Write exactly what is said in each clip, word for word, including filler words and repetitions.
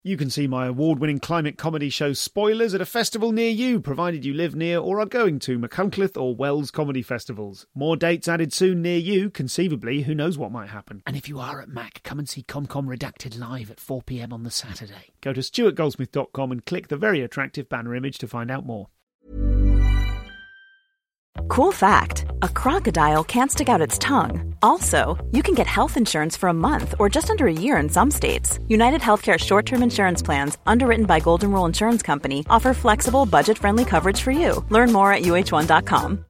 You can see my award-winning climate comedy show Spoilers at a festival near you, provided you live near or are going to Machynlleth or Wells comedy festivals. More dates added soon near you. Conceivably, who knows what might happen. And if you are at Mac, come and see ComCom Redacted live at four p.m. on the Saturday. Go to stuart goldsmith dot com and click the very attractive banner image to find out more. Cool fact, a crocodile can't stick out its tongue. Also, you can get health insurance for a month or just under a year in some states. United Healthcare short-term insurance plans, underwritten by Golden Rule Insurance Company, offer flexible, budget-friendly coverage for you. Learn more at U H one dot com.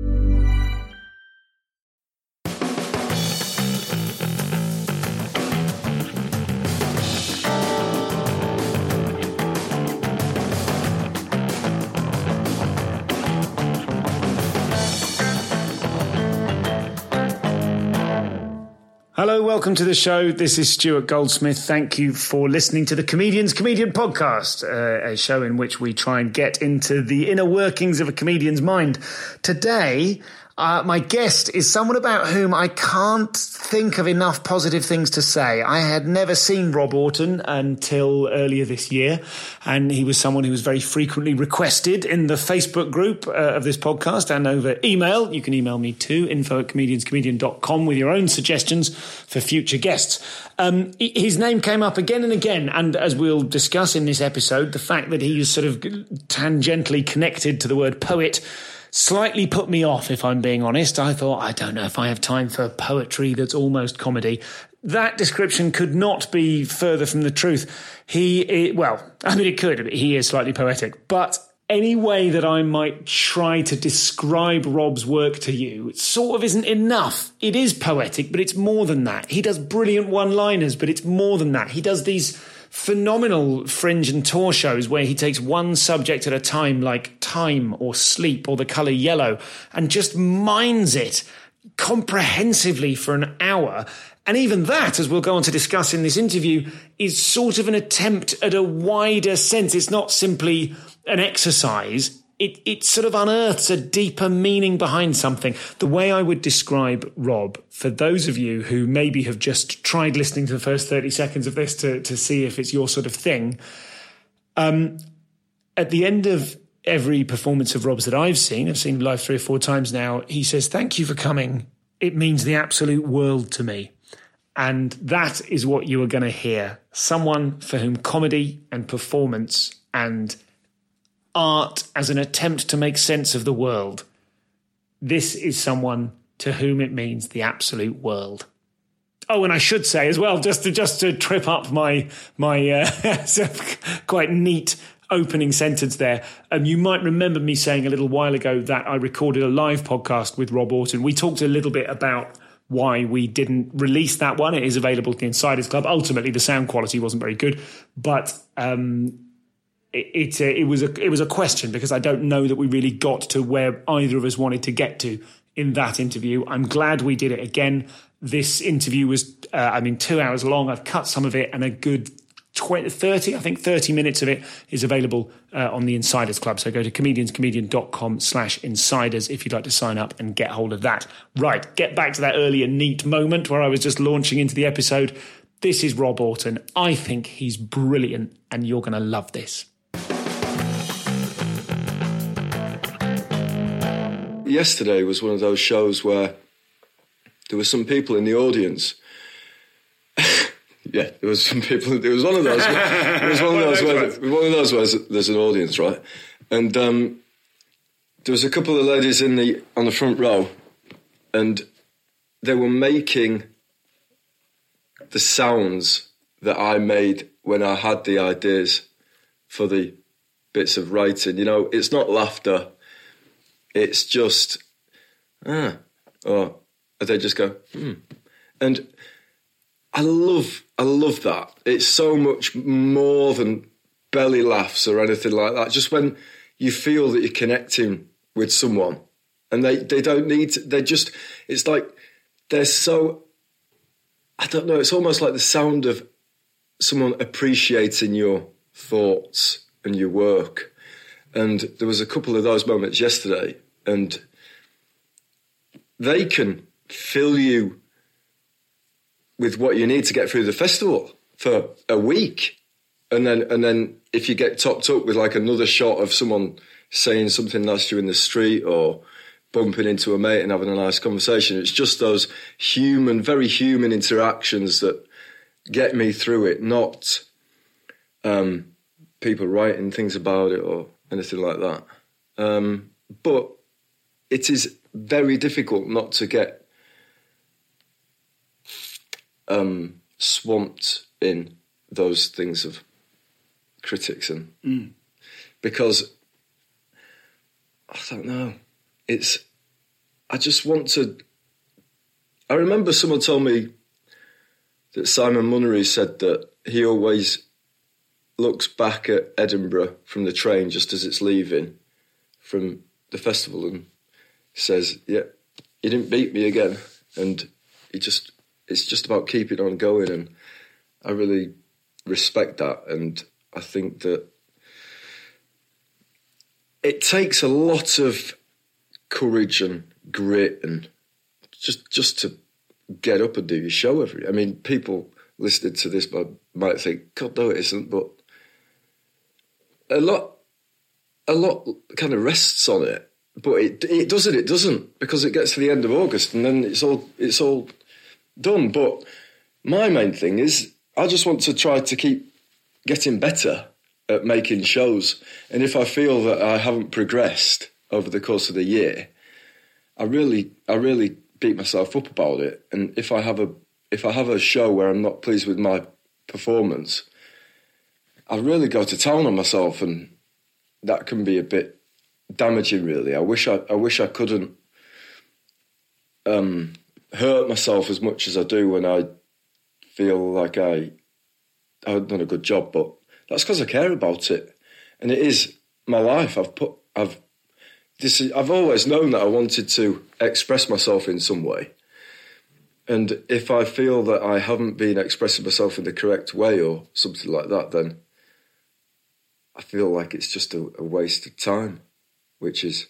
Hello, welcome to the show. This is Stuart Goldsmith. Thank you for listening to the Comedian's Comedian Podcast, uh, a show in which we try and get into the inner workings of a comedian's mind. Today, uh, my guest is someone about whom I can't think of enough positive things to say. I had never seen Rob Orton until earlier this year, and he was someone who was very frequently requested in the Facebook group uh, of this podcast and over email. You can email me too, info at comedians comedian dot com with your own suggestions for future guests. Um, his name came up again and again, and as we'll discuss in this episode, the fact that he is sort of tangentially connected to the word poet slightly put me off, if I'm being honest. I thought, I don't know if I have time for poetry that's almost comedy. That description could not be further from the truth. He, well, I mean, it could. He is slightly poetic. But any way that I might try to describe Rob's work to you, it sort of isn't enough. It is poetic, but it's more than that. He does brilliant one-liners, but it's more than that. He does these phenomenal fringe and tour shows where he takes one subject at a time, like time or sleep or the colour yellow, and just mines it comprehensively for an hour. And even that, as we'll go on to discuss in this interview, is sort of an attempt at a wider sense. It's not simply an exercise. It, it sort of unearths a deeper meaning behind something. The way I would describe Rob, for those of you who maybe have just tried listening to the first thirty seconds of this to, to see if it's your sort of thing, um, at the end of every performance of Rob's that I've seen, I've seen him live three or four times now, he says, "Thank you for coming. It means the absolute world to me." And that is what you are going to hear. Someone for whom comedy and performance and art as an attempt to make sense of the world, this is someone to whom it means the absolute world. Oh, and I should say as well, just to just to trip up my my uh, quite neat opening sentence there, um, you might remember me saying a little while ago that I recorded a live podcast with Rob Orton. We talked a little bit about why we didn't release that one. It is available at the Insiders Club. Ultimately, the sound quality wasn't very good, but um, it it, uh, it was a it was a question because I don't know that we really got to where either of us wanted to get to in that interview. I'm glad we did it again. This interview was, uh, I mean, two hours long. I've cut some of it, and a good twenty, thirty, I think thirty minutes of it is available uh, on the Insiders Club. So go to comedians comedian dot com slash insiders if you'd like to sign up and get hold of that. Right, get back to that earlier neat moment where I was just launching into the episode. This is Rob Orton. I think he's brilliant, and you're going to love this. Yesterday was one of those shows where there were some people in the audience. Yeah, there was some people. There was one of those. It was one of those where one of those where there's an audience, right? And um, there was a couple of ladies in the on the front row, and they were making the sounds that I made when I had the ideas for the bits of writing. You know, it's not laughter. It's just ah, or they just go hmm, and. I love, I love that. It's so much more than belly laughs or anything like that. Just when you feel that you're connecting with someone and they, they don't need to, they're just, it's like, they're so, I don't know, it's almost like the sound of someone appreciating your thoughts and your work. And there was a couple of those moments yesterday, and they can fill you with what you need to get through the festival for a week. and then and then if you get topped up with like another shot of someone saying something nice to you in the street or bumping into a mate and having a nice conversation, it's just those human, very human interactions that get me through it, not um, people writing things about it or anything like that. Um, but it is very difficult not to get um, swamped in those things of critics, and mm. because I don't know, it's I just want to. I remember someone told me that Simon Munnery said that he always looks back at Edinburgh from the train just as it's leaving from the festival and says, yeah, you didn't beat me again. And he just, it's just about keeping on going. And I really respect that. And I think that it takes a lot of courage and grit and just, just to get up and do your show every. I mean, people listening to this might think, God, no, it isn't. But a lot, a lot kind of rests on it. But it it doesn't. It doesn't because it gets to the end of August and then it's all it's all done. But my main thing is I just want to try to keep getting better at making shows. And if I feel that I haven't progressed over the course of the year, I really I really beat myself up about it. And if I have a if I have a show where I'm not pleased with my performance, I really go to town on myself, and that can be a bit damaging, really. I wish I I wish I couldn't um, hurt myself as much as I do when I feel like I I've done a good job, but that's because I care about it, and it is my life. I've put I've this is, I've always known that I wanted to express myself in some way, and if I feel that I haven't been expressing myself in the correct way or something like that, then I feel like it's just a, a waste of time, which is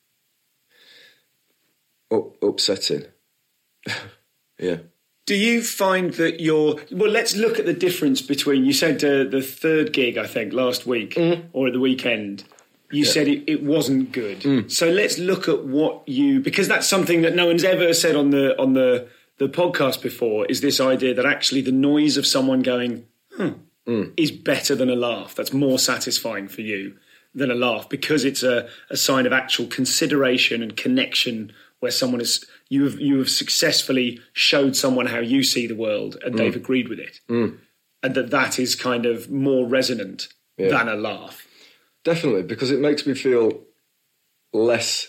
up, upsetting. Yeah. Do you find that you're... Well, let's look at the difference between... You said uh, the third gig, I think, last week, mm. or at the weekend, you yeah. said it, it wasn't good. Mm. So let's look at what you... Because that's something that no one's ever said on the on the, the podcast before, is this idea that actually the noise of someone going, hmm, mm. is better than a laugh. That's more satisfying for you than a laugh, because it's a, a sign of actual consideration and connection where someone is... You have you have successfully showed someone how you see the world, and mm. they've agreed with it, mm. and that that is kind of more resonant yeah. than a laugh. Definitely, because it makes me feel less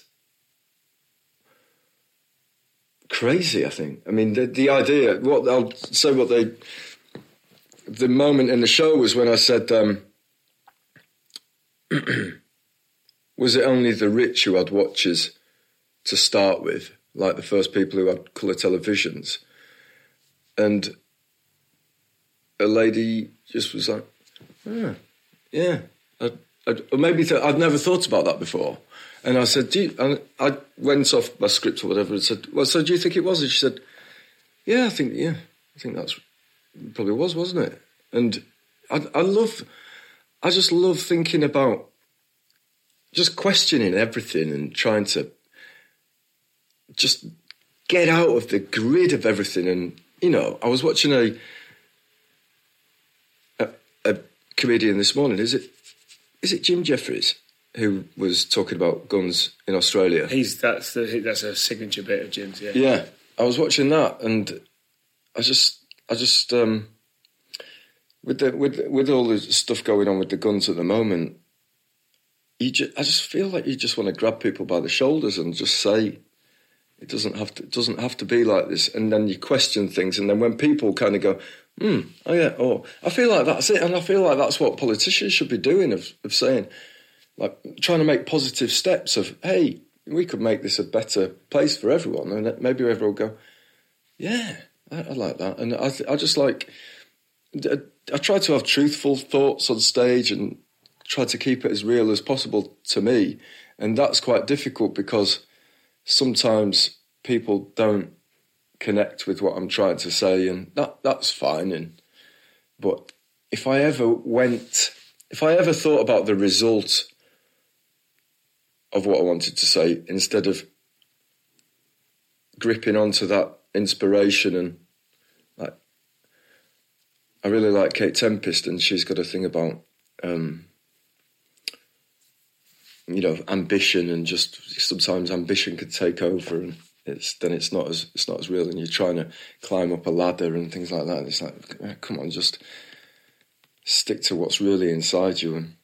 crazy. I think. I mean, the the idea. What I'll say. What they. The moment in the show was when I said, um, "Was it only the rich who had watches to start with?" Like the first people who had colour televisions. And a lady just was like, oh, yeah. I, I, or maybe th- I'd never thought about that before. And I said, do you, and I went off my script or whatever and said, well, so do you think it was? And she said, yeah, I think, yeah, I think that's probably was, wasn't it? And I, I love, I just love thinking about just questioning everything and trying to just get out of the grid of everything. And, you know, I was watching a, a a comedian this morning. Is it is it Jim Jeffries who was talking about guns in Australia? He's that's the, that's a signature bit of Jim's. Yeah, yeah. I was watching that, and I just I just um, with the with with all the stuff going on with the guns at the moment, you just, I just feel like you just want to grab people by the shoulders and just say, It doesn't have to. It doesn't have to be like this. And then you question things, and then when people kind of go, "Hmm, oh yeah," oh, I feel like that's it, and I feel like that's what politicians should be doing, of of saying, like, trying to make positive steps of, hey, we could make this a better place for everyone, and maybe everyone will go, yeah, I, I like that, and I I just like, I, I try to have truthful thoughts on stage and try to keep it as real as possible to me, and that's quite difficult because sometimes people don't connect with what I'm trying to say, and that that's fine. And but if I ever went, if I ever thought about the result of what I wanted to say, instead of gripping onto that inspiration, and like, I really like Kate Tempest, and she's got a thing about, um, you know, ambition, and just sometimes ambition could take over, and it's then it's not as it's not as real, and you're trying to climb up a ladder and things like that. And it's like, come on, just stick to what's really inside you, and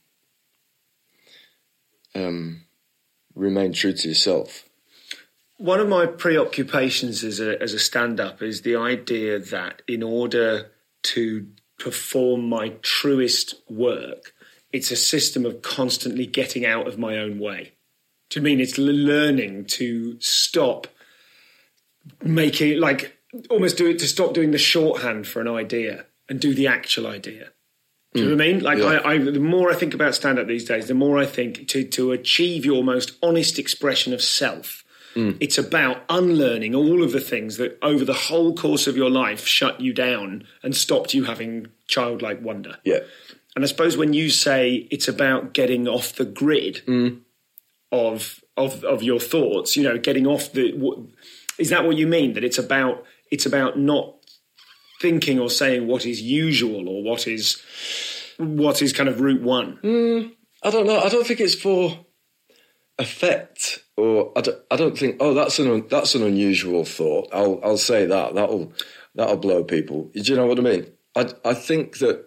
um, remain true to yourself. One of my preoccupations as a as a stand-up is the idea that in order to perform my truest work, it's a system of constantly getting out of my own way. Do you mean it's learning to stop making, like, almost do it, to stop doing the shorthand for an idea and do the actual idea? Do you know what I mean? Like, Yeah. I, I, the more I think about stand-up these days, the more I think to, to achieve your most honest expression of self, mm. it's about unlearning all of the things that over the whole course of your life shut you down and stopped you having childlike wonder. Yeah. And I suppose when you say it's about getting off the grid Mm. of, of of your thoughts, you know, getting off the... What, is that what you mean? That it's about it's about not thinking or saying what is usual or what is what is kind of route one? Mm, I don't know. I don't think it's for effect, or I don't, I don't think. Oh, that's an that's an unusual thought. I'll I'll say that that'll that'll blow people. Do you know what I mean? I I think that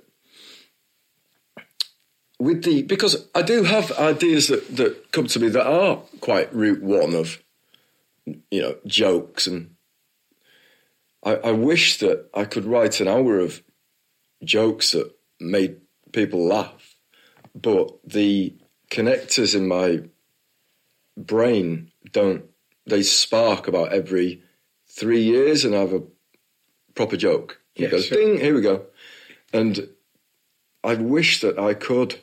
with the because I do have ideas that that come to me that are quite route one of, you know, jokes, and I, I wish that I could write an hour of jokes that made people laugh, but the connectors in my brain don't, they spark about every three years and I have a proper joke. Yeah, It goes, sure. ding, here we go. And I wish that I could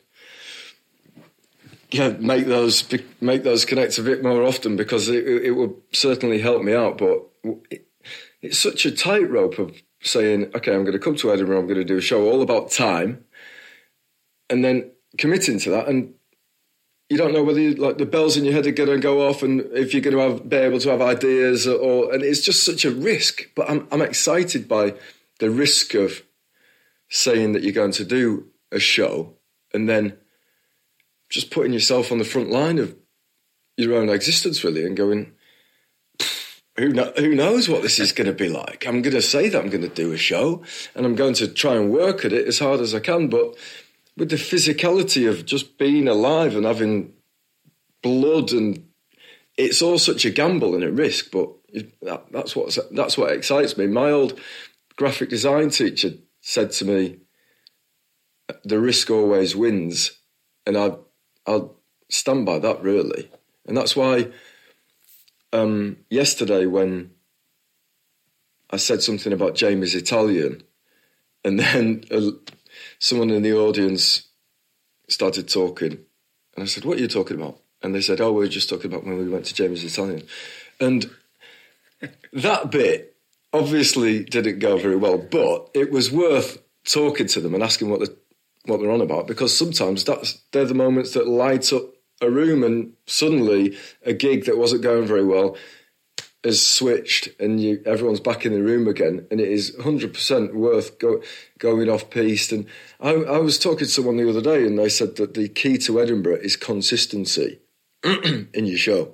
yeah, make those make those connect a bit more often, because it, it would certainly help me out. But it, it's such a tightrope of saying, okay, I'm going to come to Edinburgh, I'm going to do a show all about time, and then committing to that, and you don't know whether you, like the bells in your head are going to go off, and if you're going to have, be able to have ideas, or and it's just such a risk. But I'm I'm excited by the risk of saying that you're going to do a show and then just putting yourself on the front line of your own existence, really, and going, who, know, who knows what this is going to be like? I'm going to say that I'm going to do a show and I'm going to try and work at it as hard as I can, but with the physicality of just being alive and having blood, and it's all such a gamble and a risk, but that, that's, what, that's what excites me. My old graphic design teacher said to me, the risk always wins, and I I'll stand by that, really. And that's why um, yesterday when I said something about Jamie's Italian, and then uh, someone in the audience started talking, and I said, what are you talking about? And they said, oh, we were just talking about when we went to Jamie's Italian. And that bit obviously didn't go very well, but it was worth talking to them and asking what the what they're on about, because sometimes that's they're the moments that light up a room, and suddenly a gig that wasn't going very well has switched and you, everyone's back in the room again, and it is one hundred percent worth go, going off-piste. And I, I was talking to someone the other day, and they said that the key to Edinburgh is consistency in your show.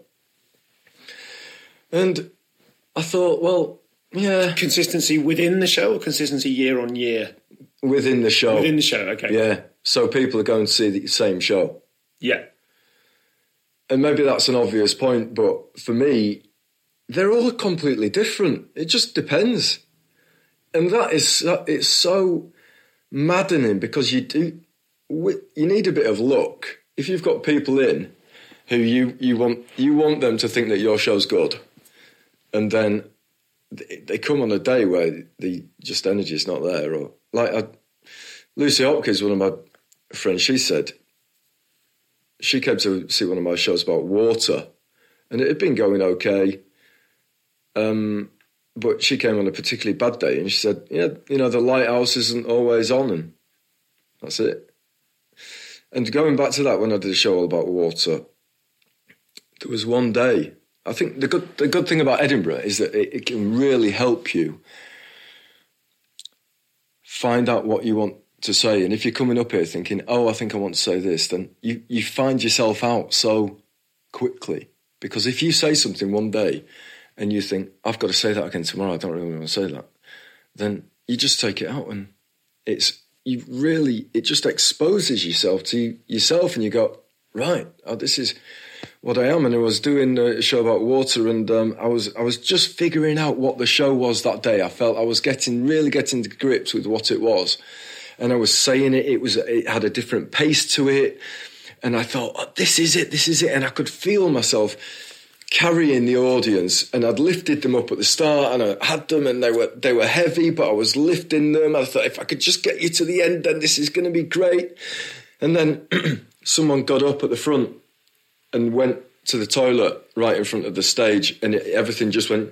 And I thought, well, yeah. Consistency within the show or consistency year on year? Within the show. Within the show, okay. Yeah, so people are going to see the same show. Yeah. And maybe that's an obvious point, but for me, they're all completely different. It just depends. And that is, it's so maddening, because you do, you need a bit of luck. If you've got people in who you, you want you want them to think that your show's good, and then they come on a day where the just energy is not there, or like I, Lucy Hopkins, one of my friends, she said she came to see one of my shows about water, and it had been going okay, um, but she came on a particularly bad day, and she said, "Yeah, you know, the lighthouse isn't always on, and That's it. And going back to that, when I did a show all about water, there was one day, I think the good the good thing about Edinburgh is that it, it can really help you find out what you want to say. And if you're coming up here thinking, oh, I think I want to say this, then you, you find yourself out so quickly. Because if you say something one day and you think, I've got to say that again tomorrow, I don't really want to say that, then you just take it out, and it's you really, it just exposes yourself to yourself, and you go, right, oh, this is what I am. And I was doing a show about water, and um, I was I was just figuring out what the show was that day. I felt I was getting really getting to grips with what it was, and I was saying it. It was it had a different pace to it, and I thought, oh, this is it, this is it, and I could feel myself carrying the audience, and I'd lifted them up at the start, and I had them, and they were they were heavy, but I was lifting them. I thought, if I could just get you to the end, then this is going to be great. And then someone got up at the front and went to the toilet right in front of the stage, and it, everything just went.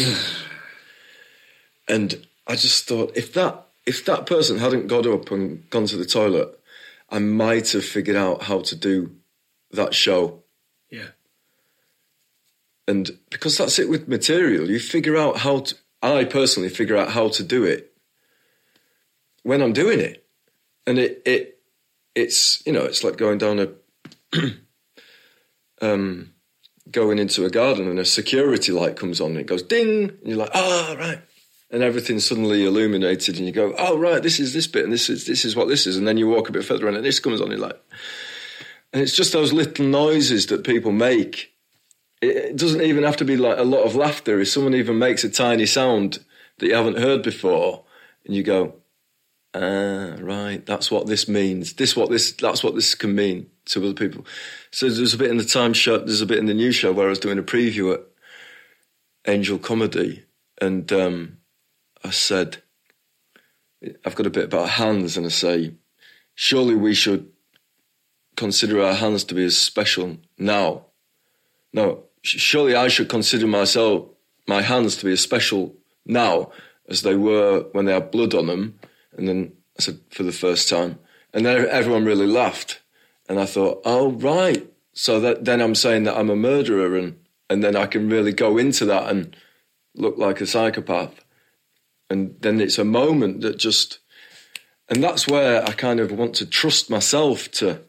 And I just thought, if that if that person hadn't got up and gone to the toilet, I might have figured out how to do that show. Yeah. And because that's it with material, you figure out how to, I personally figure out how to do it when I'm doing it. And it, it it's, you know, it's like going down a, um, going into a garden and a security light comes on and it goes ding, and you're like, oh, right. And everything's suddenly illuminated and you go, oh, right, this is this bit and this is this is what this is. And then you walk a bit further and this comes on, and you're like, and it's just those little noises that people make. It doesn't even have to be like a lot of laughter. If someone even makes a tiny sound that you haven't heard before, and you go, ah, right, that's what this means. This what this that's what this can mean to other people. So there's a bit in the time show, there's a bit in the new show where I was doing a preview at Angel Comedy, and um, I said, I've got a bit about hands, and I say, surely we should consider our hands to be as special now. No, surely I should consider myself, my hands to be as special now as they were when they had blood on them. And then I said, for the first time. And then everyone really laughed. And I thought, oh, right. So that, then I'm saying that I'm a murderer, and, and then I can really go into that and look like a psychopath. And then it's a moment that just... And that's where I kind of want to trust myself to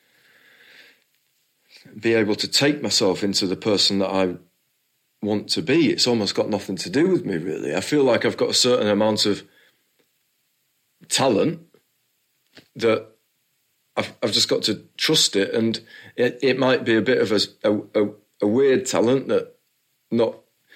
be able to take myself into the person that I want to be. It's almost got nothing to do with me, really. I feel like I've got a certain amount of talent that I've, I've just got to trust it, and it, it might be a bit of a, a, a weird talent that not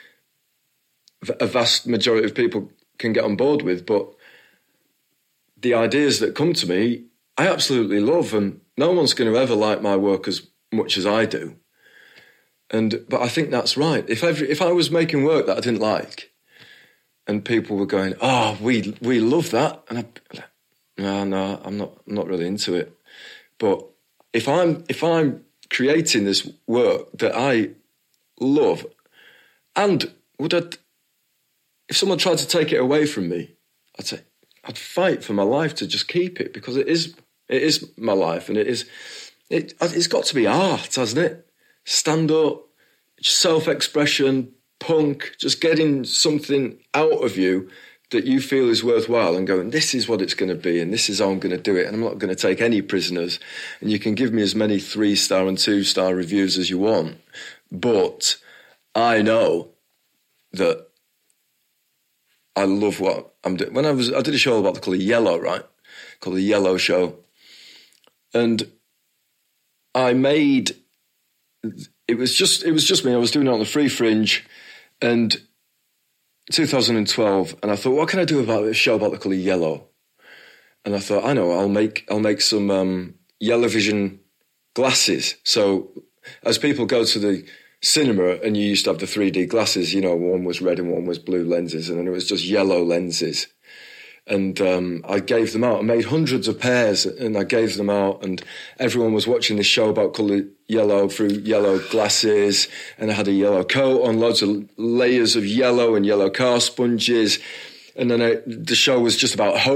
a vast majority of people can get on board with, but the ideas that come to me, I absolutely love, and no one's going to ever like my work as much as I do. And but I think that's right. If every, if I was making work that I didn't like, and people were going, "Oh, we we love that," and I, no, no, I'm not, I'm not really into it. But if I'm if I'm creating this work that I love, and would I, if someone tried to take it away from me, I'd say I'd fight for my life to just keep it, because it is it is my life, and it is. It, it's got to be art, hasn't it? Stand-up, self-expression, punk, just getting something out of you that you feel is worthwhile and going, this is what it's going to be, and this is how I'm going to do it, and I'm not going to take any prisoners, and you can give me as many three-star and two-star reviews as you want, but I know that I love what I'm doing. When I was, I did a show about the colour yellow, right? Called The Yellow Show. And I made, it was just it was just me. I was doing it on the Free Fringe, and two thousand twelve, and I thought, what can I do about a show about the colour yellow? And I thought, I know, I'll make I'll make some um, yellow vision glasses. So as people go to the cinema, and you used to have the three D glasses, you know, one was red and one was blue lenses, and then it was just yellow lenses. And um, I gave them out. I made hundreds of pairs, and I gave them out, and everyone was watching this show about colour yellow through yellow glasses, and I had a yellow coat on, loads of layers of yellow and yellow car sponges, and then I, the show was just about hope,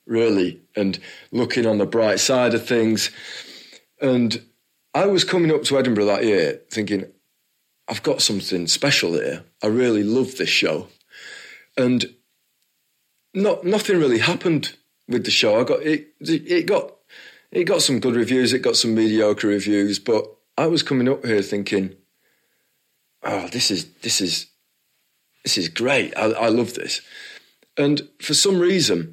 really, and looking on the bright side of things. And I was coming up to Edinburgh that year thinking, I've got something special here. I really love this show. And not nothing really happened with the show. I got it it got it got some good reviews, it got some mediocre reviews, but I was coming up here thinking, oh, this is this is this is great. I, I love this. And for some reason,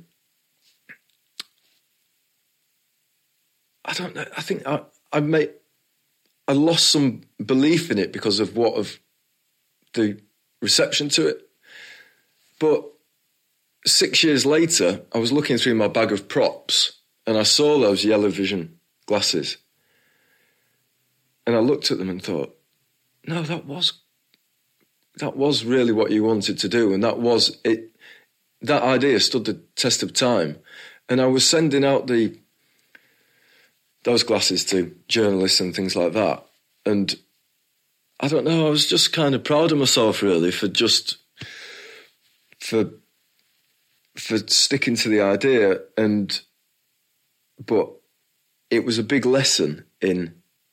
I don't know, I think I, I made I lost some belief in it because of what of the reception to it. But six years later, I was looking through my bag of props and I saw those yellow vision glasses. And I looked at them and thought, no, that was that was really what you wanted to do. And that was it. That idea stood the test of time. And I was sending out the those glasses to journalists and things like that. And I don't know, I was just kind of proud of myself, really, for just, for, for sticking to the idea. And, but it was a big lesson in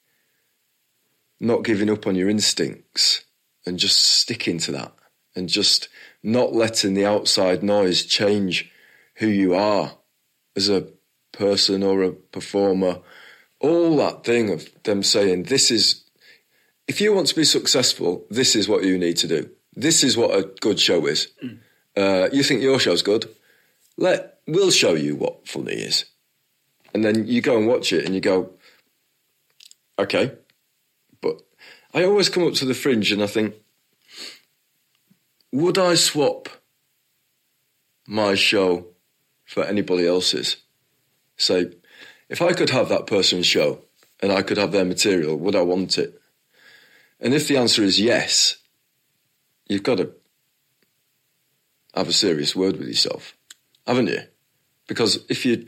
not giving up on your instincts and just sticking to that and just not letting the outside noise change who you are as a person or a performer. All that thing of them saying, this is, if you want to be successful, this is what you need to do. This is what a good show is. Mm. Uh, you think your show's good? Let, we'll show you what funny is. And then you go and watch it and you go, okay. But I always come up to the Fringe and I think, would I swap my show for anybody else's? Say, if I could have that person's show and I could have their material, would I want it? And if the answer is yes, you've got to have a serious word with yourself, haven't you? Because if you...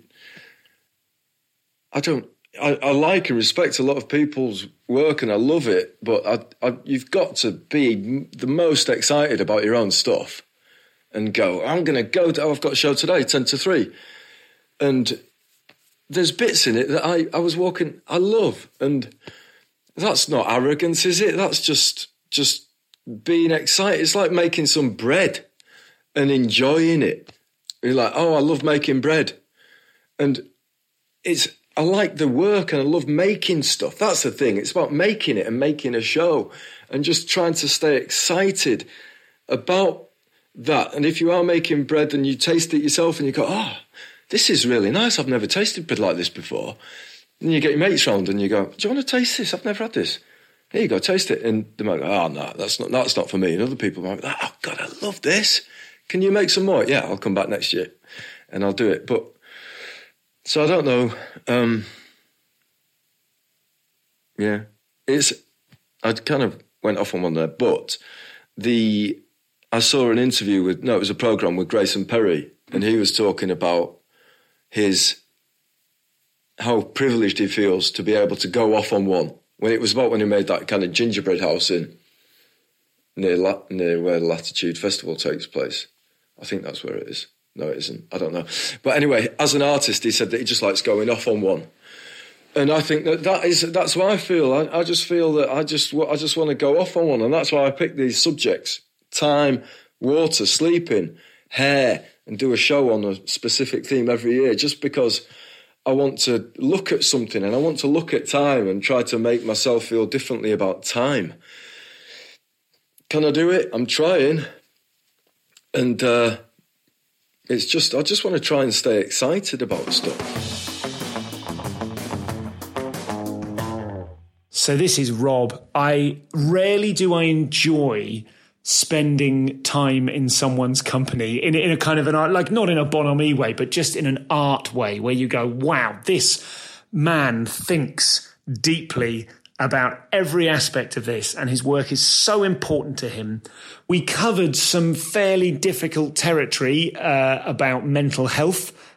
I don't... I, I like and respect a lot of people's work and I love it, but I, I, you've got to be the most excited about your own stuff and go, I'm going to go... To, oh, I've got a show today, ten to three. And... there's bits in it that I, I was walking, I love. And that's not arrogance, is it? That's just just being excited. It's like making some bread and enjoying it. You're like, oh, I love making bread. And it's, I like the work and I love making stuff. That's the thing. It's about making it and making a show and just trying to stay excited about that. And if you are making bread and you taste it yourself and you go, oh, this is really nice. I've never tasted bread like this before. And you get your mates round and you go, do you want to taste this? I've never had this. Here you go, taste it. And they might go, oh, no, that's not, that's not for me. And other people might go, oh, God, I love this. Can you make some more? Yeah, I'll come back next year and I'll do it. But, so I don't know. Um, yeah, it's, I kind of went off on one there, but the, I saw an interview with, no, it was a programme with Grayson Perry, and he was talking about his, how privileged he feels to be able to go off on one. When it was about when he made that kind of gingerbread house in, near, La, near where the Latitude Festival takes place. I think that's where it is. No, it isn't. I don't know. But anyway, as an artist, he said that he just likes going off on one. And I think that, that is, that's what I feel. I, I just feel that I just, I just want to go off on one. And that's why I picked these subjects: time, water, sleeping, hair, and do a show on a specific theme every year, just because I want to look at something and I want to look at time and try to make myself feel differently about time. Can I do it? I'm trying. And uh, it's just, I just want to try and stay excited about stuff. So this is Rob. I rarely do I enjoy spending time in someone's company in, in a kind of an art, like not in a bonhomie way, but just in an art way where you go, wow, this man thinks deeply about every aspect of this and his work is so important to him. We covered some fairly difficult territory uh, about mental health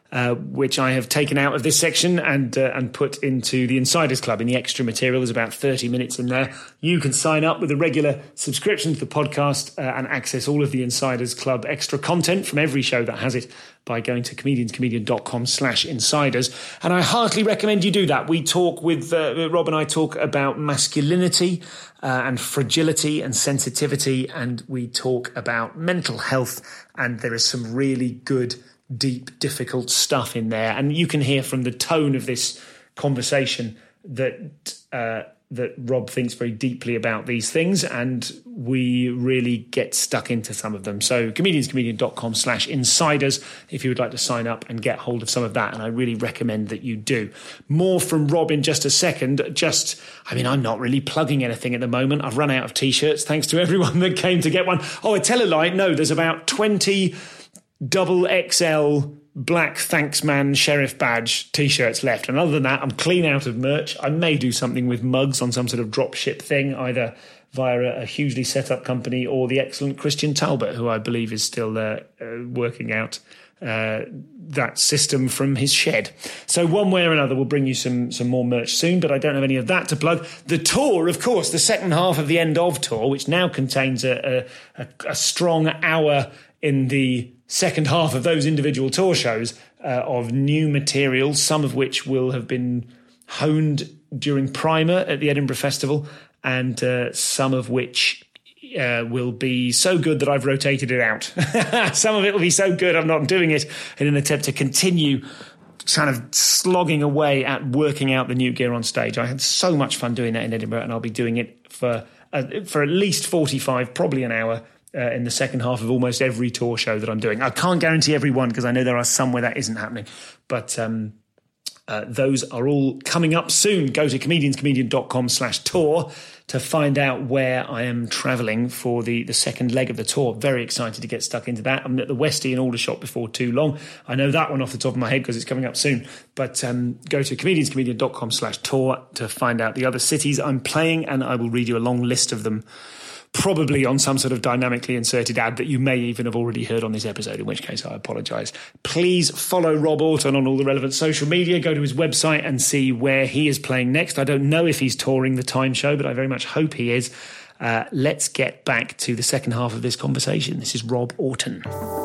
uh, which I have taken out of this section and uh, and put into the Insiders Club. In the extra material, there's about thirty minutes in there. You can sign up with a regular subscription to the podcast uh, and access all of the Insiders Club extra content from every show that has it by going to comedianscomedian.com slash insiders. And I heartily recommend you do that. We talk with, uh, Rob and I talk about masculinity uh, and fragility and sensitivity, and we talk about mental health, and there is some really good, deep, difficult stuff in there. And you can hear from the tone of this conversation that uh, that Rob thinks very deeply about these things, and we really get stuck into some of them. So comedianscomedian.com slash insiders if you would like to sign up and get hold of some of that, and I really recommend that you do. More from Rob in just a second. Just, I mean, I'm not really plugging anything at the moment. I've run out of T-shirts, thanks to everyone that came to get one. Oh, I tell a lie. No, there's about twenty double X L black Thanks Man Sheriff badge T-shirts left. And other than that, I'm clean out of merch. I may do something with mugs on some sort of drop ship thing, either via a, a hugely set up company or the excellent Christian Talbot, who I believe is still uh, uh, working out uh, that system from his shed. So one way or another, we'll bring you some some more merch soon, but I don't have any of that to plug. The tour, of course, the second half of the End Of tour, which now contains a, a, a, a strong hour in the second half of those individual tour shows uh, of new material, some of which will have been honed during Primer at the Edinburgh Festival, and uh, some of which uh, will be so good that I've rotated it out. Some of it will be so good I'm not doing it in an attempt to continue kind of slogging away at working out the new gear on stage. I had so much fun doing that in Edinburgh, and I'll be doing it for uh, for at least forty-five, probably an hour, Uh, in the second half of almost every tour show that I'm doing. I can't guarantee every one because I know there are some where that isn't happening. But um, uh, those are all coming up soon. Go to comedianscomedian.com slash tour to find out where I am travelling for the, the second leg of the tour. Very excited to get stuck into that. I'm at the Westie in Aldershot before too long. I know that one off the top of my head because it's coming up soon. But um, go to comedianscomedian.com slash tour to find out the other cities I'm playing, and I will read you a long list of them, probably on some sort of dynamically inserted ad that you may even have already heard on this episode, in which case I apologise. Please follow Rob Orton on all the relevant social media. Go to his website and see where he is playing next. I don't know if he's touring the Time Show, but I very much hope he is. Uh, let's get back to the second half of this conversation. This is Rob Orton.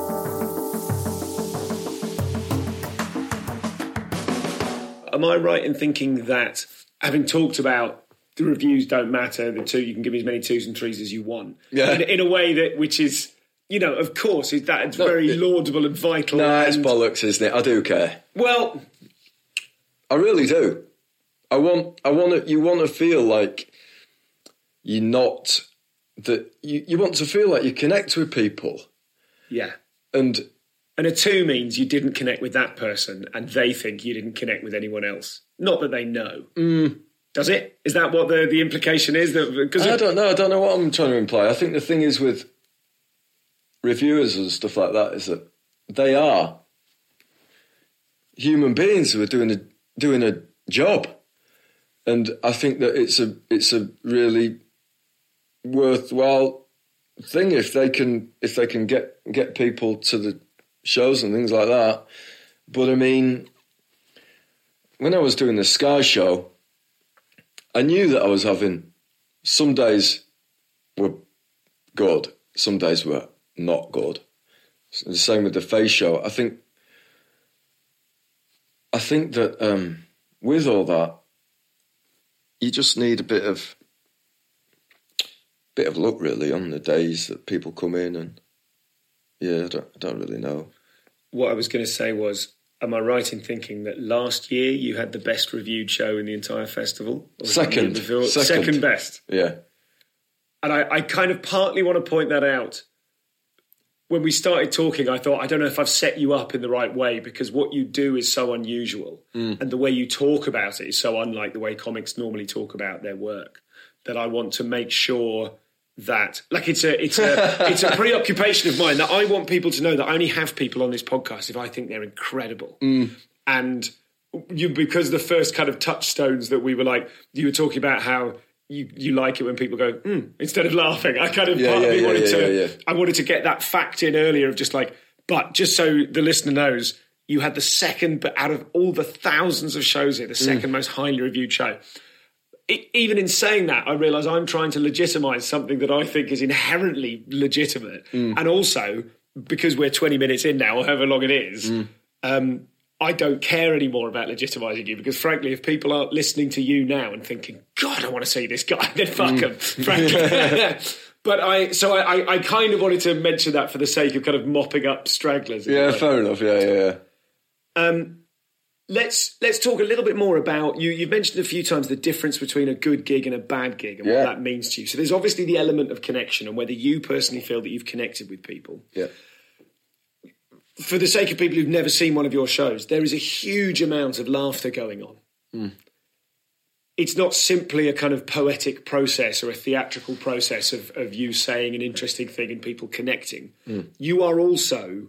Am I right in thinking that, having talked about the reviews don't matter, the two, you can give me as many twos and threes as you want. Yeah. In, in a way that, which is, you know, of course, is that it's no, very it, laudable and vital. No, nah, and, it's bollocks, isn't it? I do care. Well, I really do. I want, I want to, you want to feel like you're not, that you, you want to feel like you connect with people. Yeah. And, and a two means you didn't connect with that person and they think you didn't connect with anyone else. Not that they know. Mm. Does it? Is that what the, the implication is? That because I don't know. I don't know what I'm trying to imply. I think the thing is with reviewers and stuff like that is that they are human beings who are doing a doing a job, and I think that it's a it's a really worthwhile thing if they can if they can get get people to the shows and things like that. But I mean, when I was doing the Sky show, I knew that I was having, some days were good, some days were not good. The same with the Face show. I think, I think that um, with all that, you just need a bit of, bit of luck really on the days that people come in, and yeah, I don't, I don't really know. What I was going to say was, am I right in thinking that last year you had the best reviewed show in the entire festival? Second. Second. Second best. Yeah. And I, I kind of partly want to point that out. When we started talking, I thought, I don't know if I've set you up in the right way, because what you do is so unusual. Mm. And the way you talk about it is so unlike the way comics normally talk about their work, that I want to make sure that, like, it's a it's a it's a preoccupation of mine that I want people to know that I only have people on this podcast if I think they're incredible. Mm. And you, because the first kind of touchstones that we were like, you were talking about how you, you like it when people go mm, instead of laughing. I kind of yeah, part yeah, of me yeah, wanted yeah, to yeah, yeah. I wanted to get that fact in earlier of just like, but just so the listener knows, you had the second, but out of all the thousands of shows here, the second mm. most highly reviewed show. It, even in saying that, I realise I'm trying to legitimise something that I think is inherently legitimate. Mm. And also, because we're twenty minutes in now, or however long it is, mm. um, I don't care anymore about legitimising you, because frankly, if people aren't listening to you now and thinking, God, I want to see this guy, then fuck him, mm. frankly. But I, so I, I kind of wanted to mention that for the sake of kind of mopping up stragglers. Yeah, fair enough. Yeah, yeah, yeah. Um, let's let's talk a little bit more about you. You've mentioned a few times the difference between a good gig and a bad gig, and yeah. what that means to you. So there's obviously the element of connection, and whether you personally feel that you've connected with people. Yeah. For the sake of people who've never seen one of your shows, there is a huge amount of laughter going on. Mm. It's not simply a kind of poetic process or a theatrical process of, of you saying an interesting thing and people connecting. Mm. You are also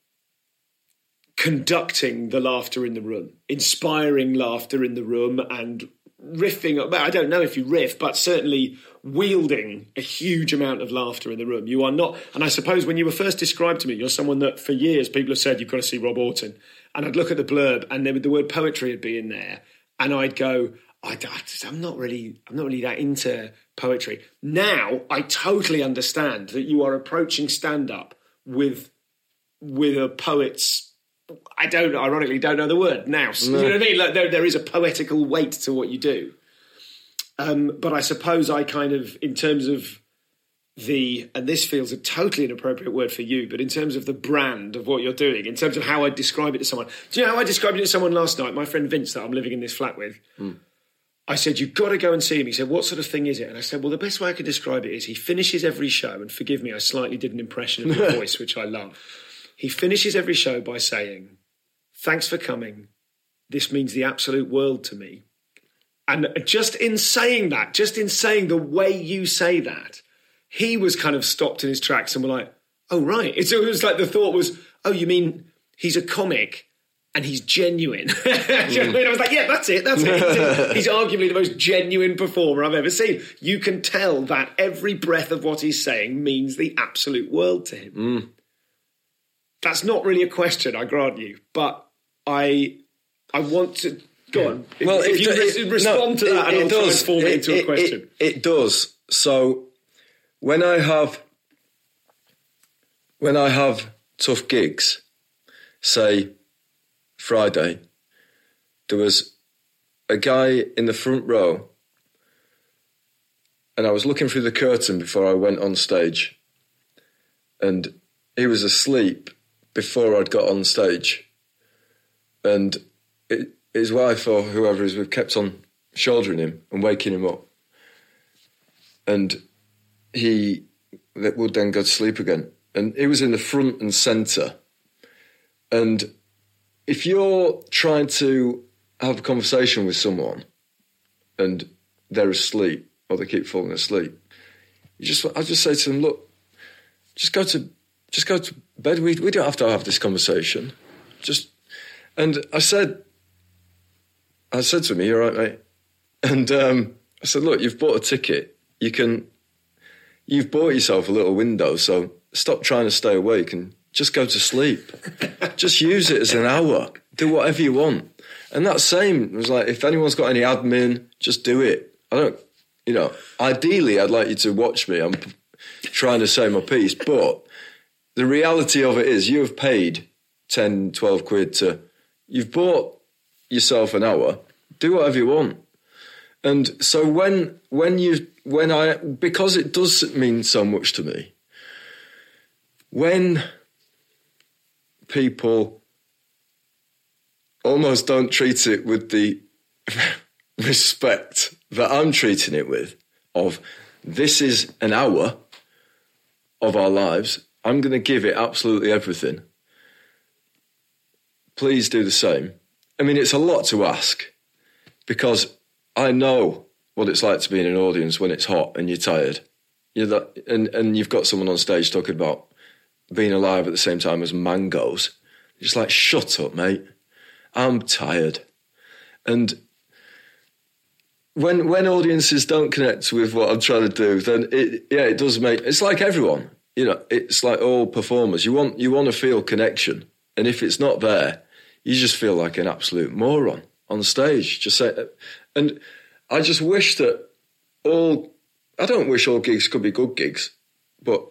conducting the laughter in the room, inspiring laughter in the room, and riffing. I don't know if you riff, but certainly wielding a huge amount of laughter in the room. You are not, and I suppose when you were first described to me, you're someone that for years people have said, you've got to see Rob Orton. And I'd look at the blurb and there, the word poetry would be in there. And I'd go, I, I'm not really, I'm not really that into poetry. Now I totally understand that you are approaching stand-up with, with a poet's, I don't, ironically, don't know the word now. No. You know what I mean? Like there, there is a poetical weight to what you do. Um, but I suppose I kind of, in terms of the, and this feels a totally inappropriate word for you, but in terms of the brand of what you're doing, in terms of how I describe it to someone. Do you know how I described it to someone last night? My friend Vince that I'm living in this flat with. Mm. I said, you've got to go and see him. He said, what sort of thing is it? And I said, well, the best way I could describe it is he finishes every show, and forgive me, I slightly did an impression of your voice, which I love. He finishes every show by saying, thanks for coming. This means the absolute world to me. And just in saying that, just in saying the way you say that, he was kind of stopped in his tracks and were like, oh, right. It's, it was like the thought was, oh, you mean he's a comic and he's genuine? Do you know what I mean? I was like, yeah, that's it. That's it. He's, he's arguably the most genuine performer I've ever seen. You can tell that every breath of what he's saying means the absolute world to him. Mm. That's not really a question, I grant you, but I I want to... Go on. If, well, if it, you it, respond no, to that it, and it I'll does. try and form it, it into it, a question. It, it does. So when I have... When I have tough gigs, say Friday, there was a guy in the front row and I was looking through the curtain before I went on stage, and he was asleep before I'd got on stage, and it, his wife or whoever is with kept on shouldering him and waking him up, and he would then go to sleep again, and he was in the front and centre. And if you're trying to have a conversation with someone and they're asleep or they keep falling asleep, you just I just say to them, look, just go to just go to bed. We we don't have to have this conversation. Just and I said I said to him, "You're right, mate." And um, I said, "Look, you've bought a ticket. You can you've bought yourself a little window. So stop trying to stay awake and just go to sleep. Just use it as an hour. Do whatever you want." And that same was like, if anyone's got any admin, just do it. I don't, you know, ideally I'd like you to watch me. I'm trying to say my piece. But the reality of it is you have paid ten, twelve quid to, you've bought yourself an hour, do whatever you want. And so when, when you, when I, because it does mean so much to me, when people almost don't treat it with the respect that I'm treating it with, of this is an hour of our lives, I'm going to give it absolutely everything. Please do the same. I mean, it's a lot to ask, because I know what it's like to be in an audience when it's hot and you're tired. You're that, and, and you've got someone on stage talking about being alive at the same time as mangoes. You're just like, shut up, mate. I'm tired. And when when audiences don't connect with what I'm trying to do, then it yeah, it does make, it's like everyone. You know, it's like all performers. You want you want to feel connection. And if it's not there, you just feel like an absolute moron on stage. Just say, and I just wish that all, I don't wish all gigs could be good gigs, but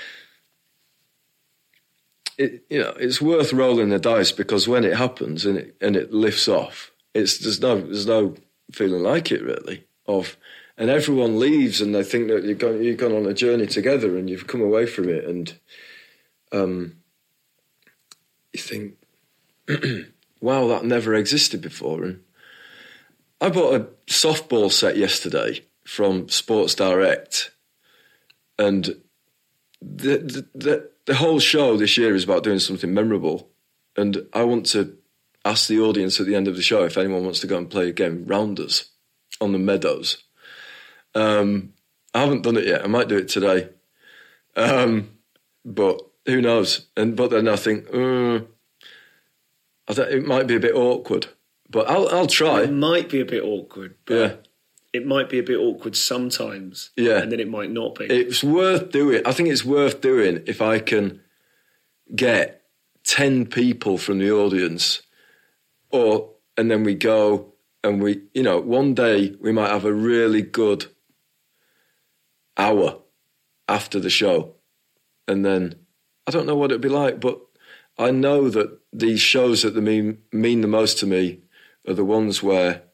it, you know, it's worth rolling the dice, because when it happens and it, and it lifts off, it's, there's no, there's no feeling like it really of, and everyone leaves and they think that you've gone, you've gone on a journey together and you've come away from it, and um, you think, wow, that never existed before. And I bought a softball set yesterday from Sports Direct, and the, the the the whole show this year is about doing something memorable, and I want to ask the audience at the end of the show if anyone wants to go and play a game round us on the meadows. Um, I haven't done it yet. I might do it today, um, but who knows? And but then I think, uh, I think it might be a bit awkward, but I'll I'll try. It might be a bit awkward, but yeah. It might be a bit awkward sometimes, yeah, and then it might not be. It's worth doing. I think it's worth doing if I can get ten people from the audience, or and then we go and we, you know, one day we might have a really good hour after the show, and then I don't know what it'd be like, but I know that these shows that mean mean the most to me are the ones where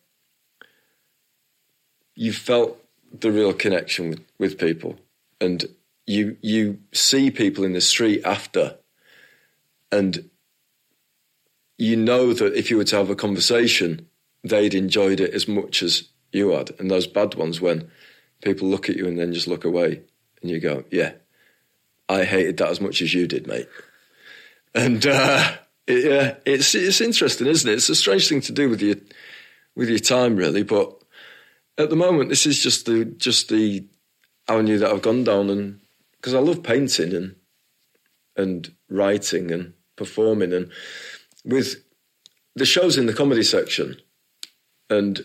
you felt the real connection with, with people, and you you see people in the street after, and you know that if you were to have a conversation, they'd enjoyed it as much as you had. And those bad ones when people look at you and then just look away and you go, yeah, I hated that as much as you did, mate. And uh, it, yeah, it's it's interesting, isn't it? It's a strange thing to do with your with your time, really, but at the moment, this is just the just the avenue that I've gone down, and because I love painting and and writing and performing, and with the shows in the comedy section, and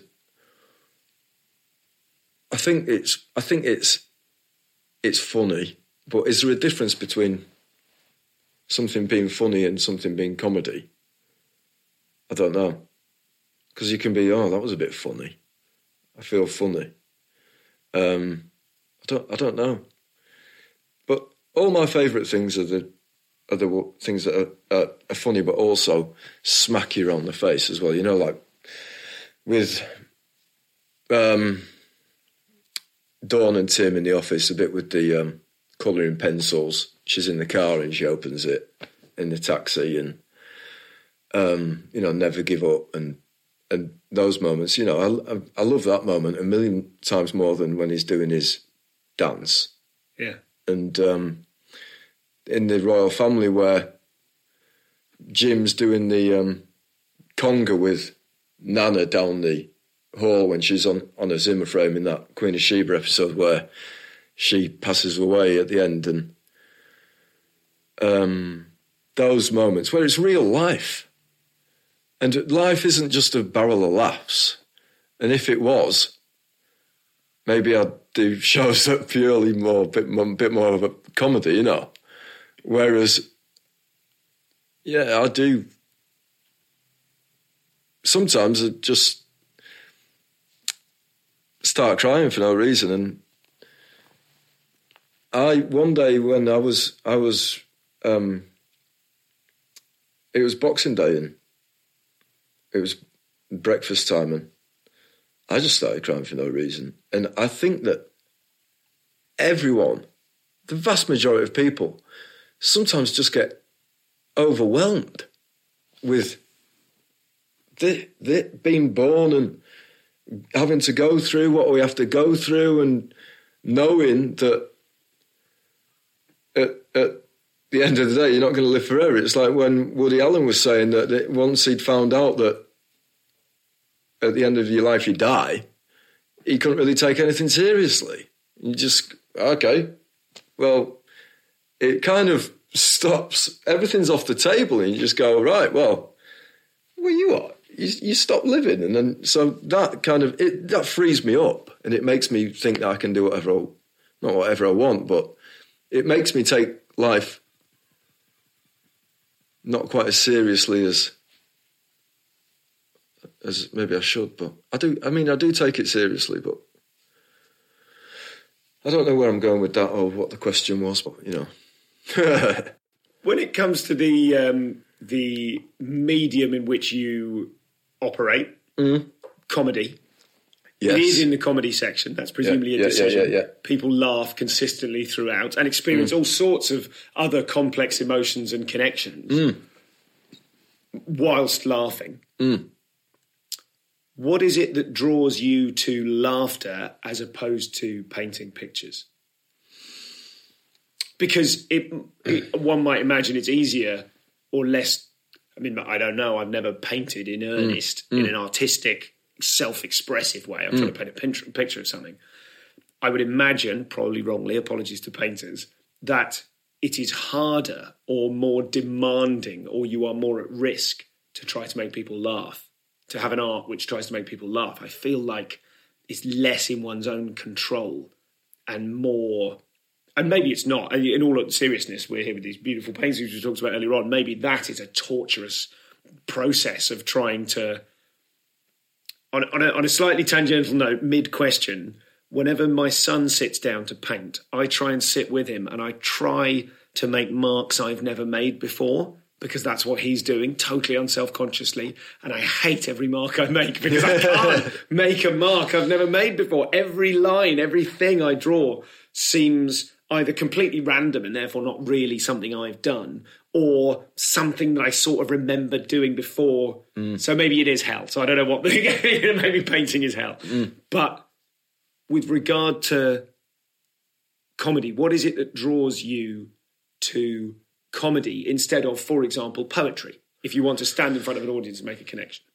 I think it's I think it's it's funny, but is there a difference between something being funny and something being comedy? I don't know, because you can be, oh, that was a bit funny. I feel funny. Um, I don't. I don't know. But all my favourite things are the are the things that are, are, are funny, but also smack you around the face as well. You know, like with um, Dawn and Tim in the office, a bit with the um, colouring pencils. She's in the car and she opens it in the taxi, and um, you know, never give up and. And those moments, you know, I, I love that moment a million times more than when he's doing his dance. Yeah. And um, in the Royal Family, where Jim's doing the um, conga with Nana down the hall when she's on, on a Zimmer frame in that Queen of Sheba episode where she passes away at the end, and um, those moments where it's real life. And life isn't just a barrel of laughs. And if it was, maybe I'd do shows that purely more, bit more, bit more of a comedy, you know. Whereas, yeah, I do. Sometimes I just start crying for no reason. And I one day when I was, I was, um, it was Boxing Day and. It was breakfast time, and I just started crying for no reason. And I think that everyone, the vast majority of people, sometimes just get overwhelmed with the, the being born and having to go through what we have to go through, and knowing that at, at the end of the day, you're not going to live forever. It's like when Woody Allen was saying that, that once he'd found out that at the end of your life you die, he couldn't really take anything seriously. You just, okay, well, it kind of stops, everything's off the table, and you just go, right, well, where you are, you, you stop living. And then, so that kind of, it, that frees me up, and it makes me think that I can do whatever, I, not whatever I want, but it makes me take life not quite as seriously as as maybe I should. But I do. I mean, I do take it seriously, but I don't know where I'm going with that or what the question was. But you know, when it comes to the um, the medium in which you operate, mm. comedy. Yes. It is in the comedy section. That's presumably yeah, a decision. Yeah, yeah, yeah. People laugh consistently throughout and experience mm. all sorts of other complex emotions and connections mm. whilst laughing. Mm. What is it that draws you to laughter as opposed to painting pictures? Because it, it, one might imagine it's easier or less. I mean, I don't know. I've never painted in earnest mm. in an artistic, self-expressive way. I'm mm. trying to paint a picture of something. I would imagine, probably wrongly, apologies to painters, that it is harder or more demanding, or you are more at risk to try to make people laugh, to have an art which tries to make people laugh. I feel like it's less in one's own control and more, and maybe it's not. In all seriousness, we're here with these beautiful paintings we talked about earlier on. Maybe that is a torturous process of trying to, On, on, a, on a slightly tangential note, mid-question, whenever my son sits down to paint, I try and sit with him and I try to make marks I've never made before, because that's what he's doing, totally unself-consciously. And I hate every mark I make because I can't make a mark I've never made before. Every line, everything I draw seems either completely random and therefore not really something I've done, or something that I sort of remembered doing before. Mm. So maybe it is hell. So I don't know what, maybe painting is hell. Mm. But with regard to comedy, what is it that draws you to comedy instead of, for example, poetry, if you want to stand in front of an audience and make a connection?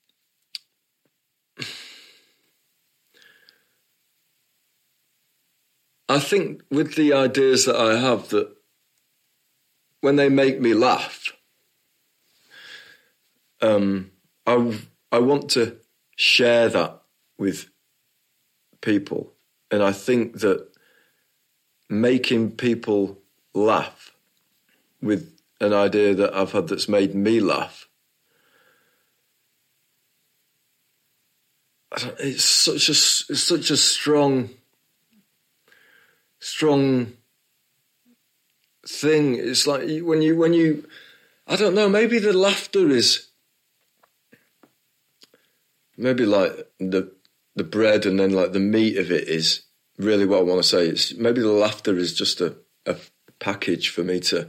I think with the ideas that I have, that when they make me laugh, um, I I want to share that with people, and I think that making people laugh with an idea that I've had that's made me laugh, it's such a it's such a strong. strong thing. It's like when you, when you, I don't know, maybe the laughter is maybe like the the bread, and then like the meat of it is really what I want to say. It's maybe the laughter is just a, a package for me to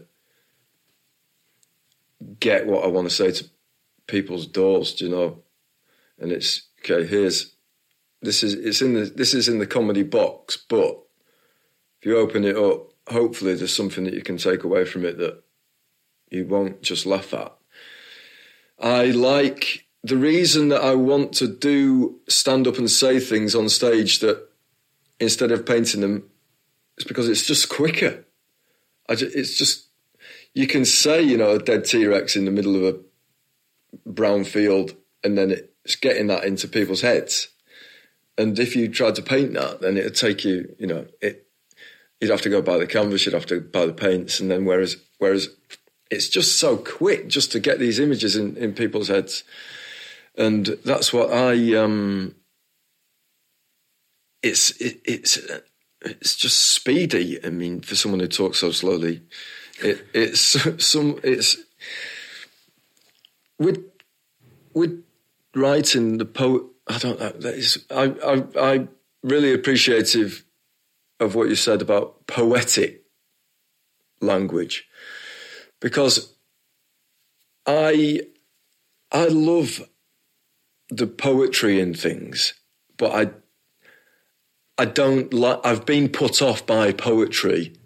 get what I want to say to people's doors, do you know? And it's, okay, here's, this is, it's in the, this is in the comedy box, but if you open it up, hopefully there's something that you can take away from it that you won't just laugh at. I like, the reason that I want to do stand up and say things on stage that instead of painting them, is because it's just quicker. I just, it's just, you can say, you know, a dead T-Rex in the middle of a brown field, and then it's getting that into people's heads. And if you tried to paint that, then it'd take you, you know, it, you'd have to go buy the canvas, you'd have to buy the paints, and then whereas whereas it's just so quick just to get these images in, in people's heads. And that's what I, um, it's, it, it's, it's just speedy. I mean, for someone who talks so slowly, it, it's some, it's, with, with writing the poet, I don't know, that is, I, I, I'm really appreciative of what you said about poetic language, because I I love the poetry in things, but I I don't like. I've been put off by poetry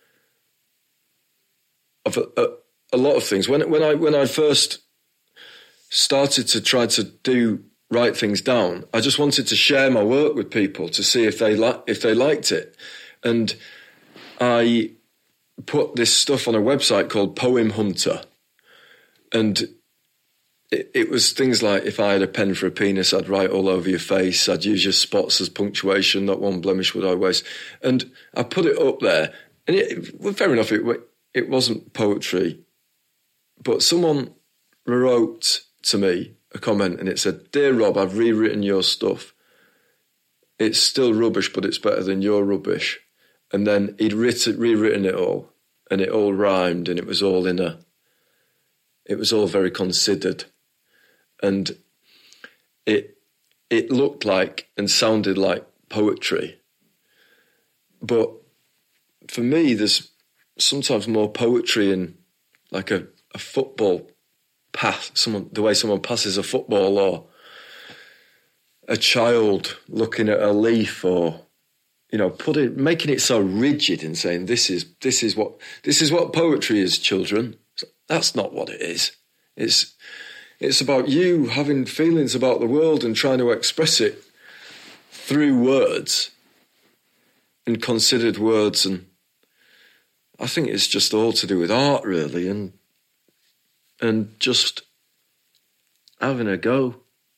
of a, a, a lot of things. When when I when I first started to try to do write things down, I just wanted to share my work with people to see if they li- if they liked it, and I put this stuff on a website called Poem Hunter, and it, it was things like, if I had a pen for a penis, I'd write all over your face, I'd use your spots as punctuation, not one blemish would I waste. And I put it up there, and it, well, fair enough, it, it wasn't poetry, but someone wrote to me a comment and it said, "Dear Rob, I've rewritten your stuff. It's still rubbish, but it's better than your rubbish." And then he'd written, rewritten it all, and it all rhymed, and it was all in a, it was all very considered. And it it looked like and sounded like poetry. But for me, there's sometimes more poetry in like a, a football pass, someone the way someone passes a football, or a child looking at a leaf, or you know, put it making it so rigid and saying this is this is what this is what poetry is, children. That's not what it is. It's it's about you having feelings about the world and trying to express it through words and considered words, and I think it's just all to do with art, really, and and just having a go.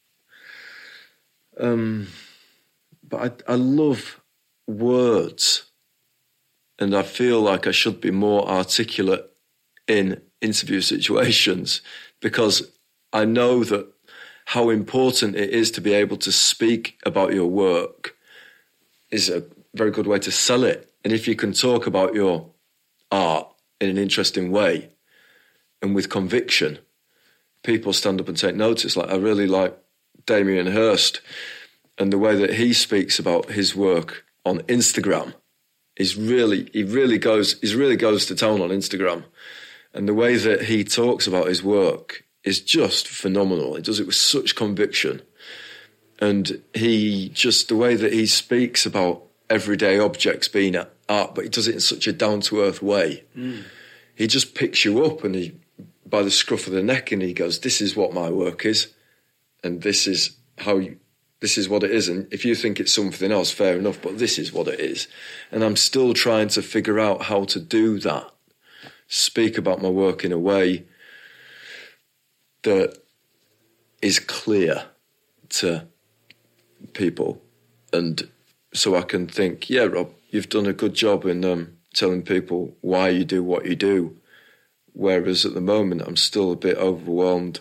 Um, but I, I love words, and I feel like I should be more articulate in interview situations, because I know that how important it is to be able to speak about your work is a very good way to sell it. And if you can talk about your art in an interesting way and with conviction, people stand up and take notice. Like, I really like Damien Hirst, and the way that he speaks about his work on Instagram is really, he really goes, he really goes to town on Instagram. And the way that he talks about his work is just phenomenal. He does it with such conviction. And he just, the way that he speaks about everyday objects being art, but he does it in such a down-to-earth way. Mm. He just picks you up and he, by the scruff of the neck, and he goes, "This is what my work is, and this is how you, this is what it is. And if you think it's something else, fair enough, but this is what it is." And I'm still trying to figure out how to do that. Speak about my work in a way that is clear to people, and so I can think, yeah, Rob, you've done a good job in um, telling people why you do what you do, whereas at the moment I'm still a bit overwhelmed.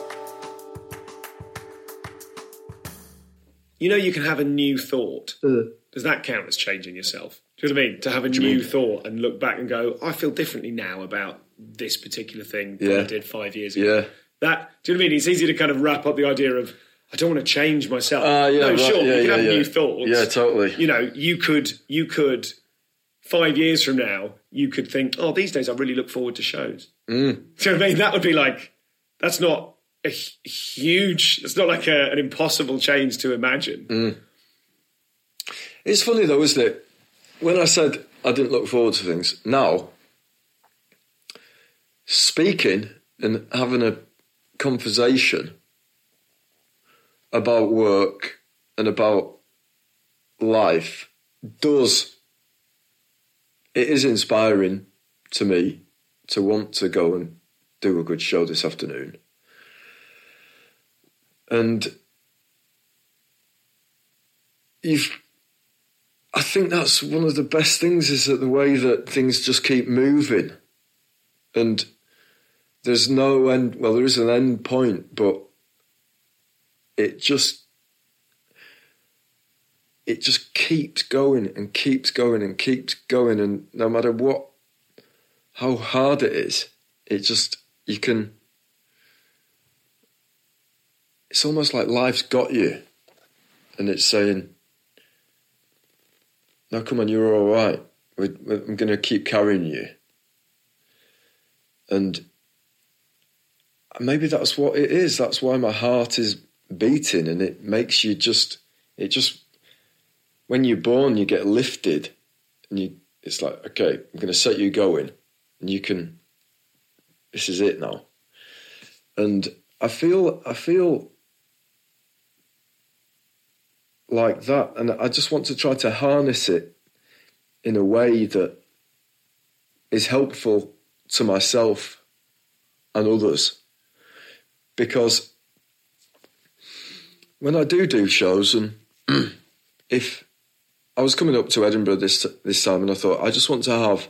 You know, you can have a new thought. Uh. Does that count as changing yourself? Do you know what I mean? To have a new thought and look back and go, I feel differently now about this particular thing than yeah. I did five years ago. Yeah. That, do you know what I mean? It's easy to kind of wrap up the idea of, I don't want to change myself. Uh, yeah, no, right. sure, yeah, you can yeah, have yeah. new thoughts. Yeah, totally. You know, you could, you could, five years from now, you could think, oh, these days I really look forward to shows. Mm. Do you know what I mean? That would be like, that's not a huge, it's not like a, an impossible change to imagine. Mm. It's funny though, isn't it? When I said I didn't look forward to things, now, speaking and having a conversation about work and about life does, it is inspiring to me to want to go and do a good show this afternoon. And you've, I think that's one of the best things, is that the way that things just keep moving, and there's no end, well, there is an end point, but it just, it just keeps going and keeps going and keeps going. And no matter what, how hard it is, it just, you can, it's almost like life's got you and it's saying, no, come on, you're all right. We're, we're, I'm going to keep carrying you. And maybe that's what it is. That's why my heart is beating, and it makes you just, it just, when you're born, you get lifted, and you, it's like, okay, I'm going to set you going, and you can, this is it now. And I feel, I feel like that, and I just want to try to harness it in a way that is helpful to myself and others. Because when I do do shows, and if I was coming up to Edinburgh this this time, and I thought, I just want to have,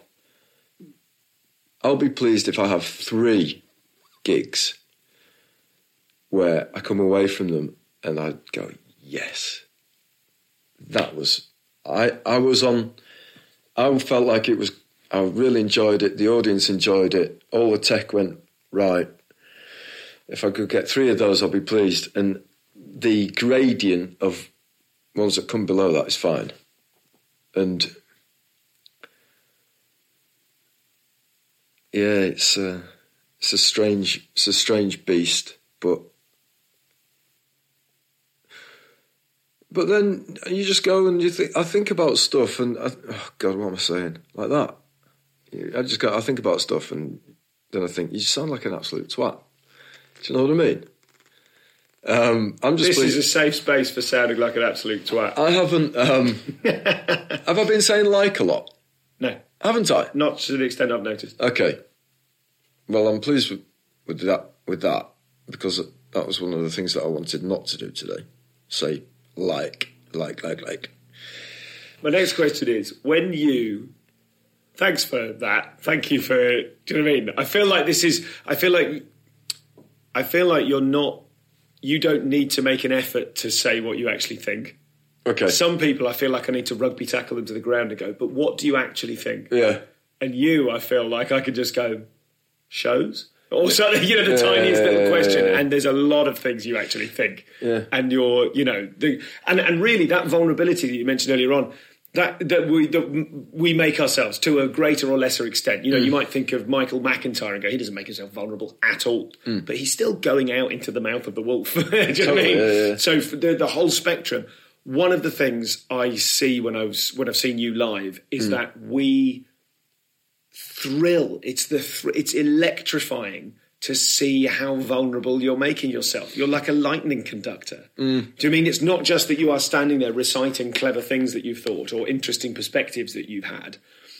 I'll be pleased if I have three gigs where I come away from them and I go, yes, that was, I, I was on, I felt like it was, I really enjoyed it. The audience enjoyed it. All the tech went right. If I could get three of those, I'll be pleased. And the gradient of ones that come below that is fine. And yeah, it's a, it's a strange, it's a strange beast, but but then you just go and you think. I think about stuff, and I, oh God, what am I saying? Like that. I just go. I think about stuff, and then I think you sound like an absolute twat. Do you know what I mean? Um, I'm just. This pleased. is a safe space for sounding like an absolute twat. I haven't. Um, have I been saying like a lot? No, haven't I? Not to the extent I've noticed. Okay. Well, I'm pleased with, with that. With that, because that was one of the things that I wanted not to do today. Say like, like, like, like. My next question is: when you. Thanks for that. Thank you for. Do you know what I mean? I feel like this is. I feel like. I feel like you're not. You don't need to make an effort to say what you actually think. Okay. Some people, I feel like I need to rugby tackle them to the ground and go, but what do you actually think? Yeah. And you, I feel like I could just go, shows? Or something, you know, the yeah, tiniest yeah, little yeah, question. yeah, yeah. And there's a lot of things you actually think. Yeah. And you're, you know, the, and, and really that vulnerability that you mentioned earlier on, that that we that we make ourselves to a greater or lesser extent. You know, mm. you might think of Michael McIntyre and go, he doesn't make himself vulnerable at all, mm. but he's still going out into the mouth of the wolf. Do you know what I mean? Yeah, yeah. So for the, the whole spectrum. One of the things I see when I was when I've seen you live is mm. that we thrill. It's the thr- it's electrifying to see how vulnerable you're making yourself. You're like a lightning conductor. Mm. Do you mean it's not just that you are standing there reciting clever things that you've thought or interesting perspectives that you've had?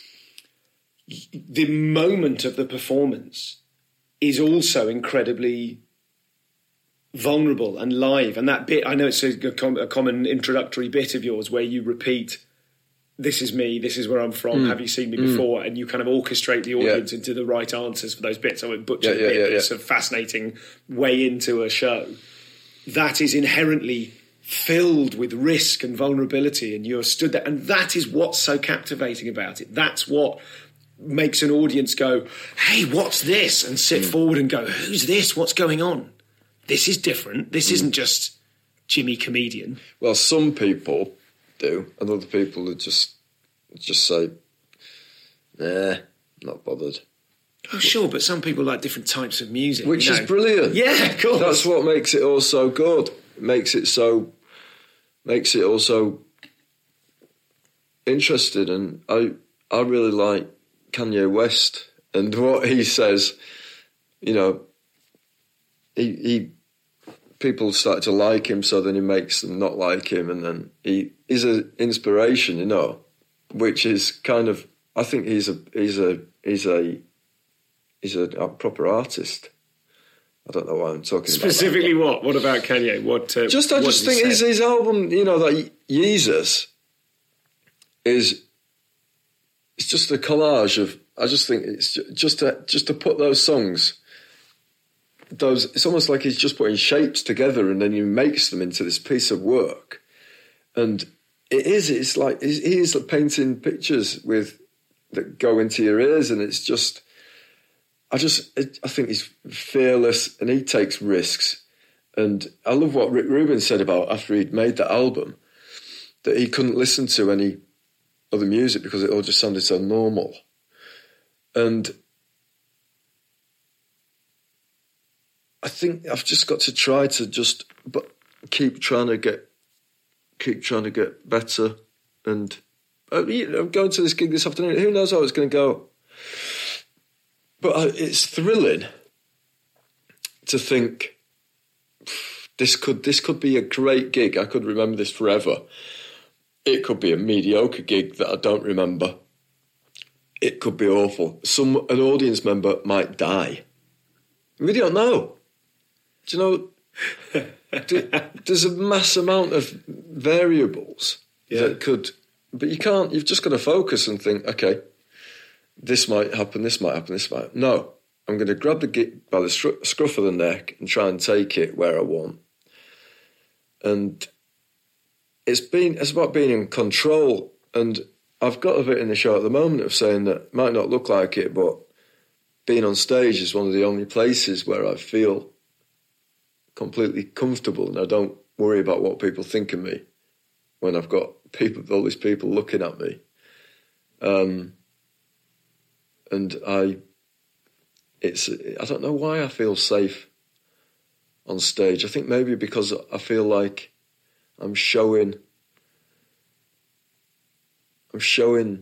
The moment of the performance is also incredibly vulnerable and live. And that bit, I know it's a, com- a common introductory bit of yours where you repeat, this is me, this is where I'm from, mm. have you seen me mm. before? And you kind of orchestrate the audience yeah. into the right answers for those bits. I won't butcher yeah, the yeah, bit, yeah, but yeah. it's a fascinating way into a show. That is inherently filled with risk and vulnerability, and you're stood there. And that is what's so captivating about it. That's what makes an audience go, hey, what's this? And sit mm. forward and go, who's this? What's going on? This is different. This mm. isn't just Jimmy Comedian. Well, some people do, and other people would just just say, nah, not bothered. Oh, sure, but some people like different types of music. Which you know? is brilliant. Yeah, of course. That's what makes it all so good. It makes it so, makes it also interesting. And I, I really like Kanye West and what he says. You know, he, he people start to like him, so then he makes them not like him, and then he is an inspiration, you know, which is kind of. I think he's a he's a he's a he's a, a proper artist. I don't know why I'm talking specifically about what. What about Kanye? What? Uh, just I what just think his his album, you know, that Jesus is. It's just a collage of. I just think it's just to just to put those songs. Those it's almost like he's just putting shapes together and then he makes them into this piece of work, and it is. It's like he is like painting pictures with that go into your ears, and it's just. I just it, I think he's fearless and he takes risks, and I love what Rick Rubin said about after he'd made that album that he couldn't listen to any other music because it all just sounded so normal, and. I think I've just got to try to just but keep trying to get keep trying to get better, and uh, you know, I'm going to this gig this afternoon. Who knows how it's going to go? But uh, it's thrilling to think this could this could be a great gig. I could remember this forever. It could be a mediocre gig that I don't remember. It could be awful. Some an audience member might die. We don't know. Do you know, do, there's a mass amount of variables yeah. that could, but you can't, you've just got to focus and think, okay, this might happen, this might happen, this might. No, I'm going to grab the gig by the scruff of the neck and try and take it where I want. And it's been it's about being in control. And I've got a bit in the show at the moment of saying that it might not look like it, but being on stage is one of the only places where I feel completely comfortable and I don't worry about what people think of me when I've got people, all these people looking at me. Um, and I, it's, I don't know why I feel safe on stage. I think maybe because I feel like I'm showing, I'm showing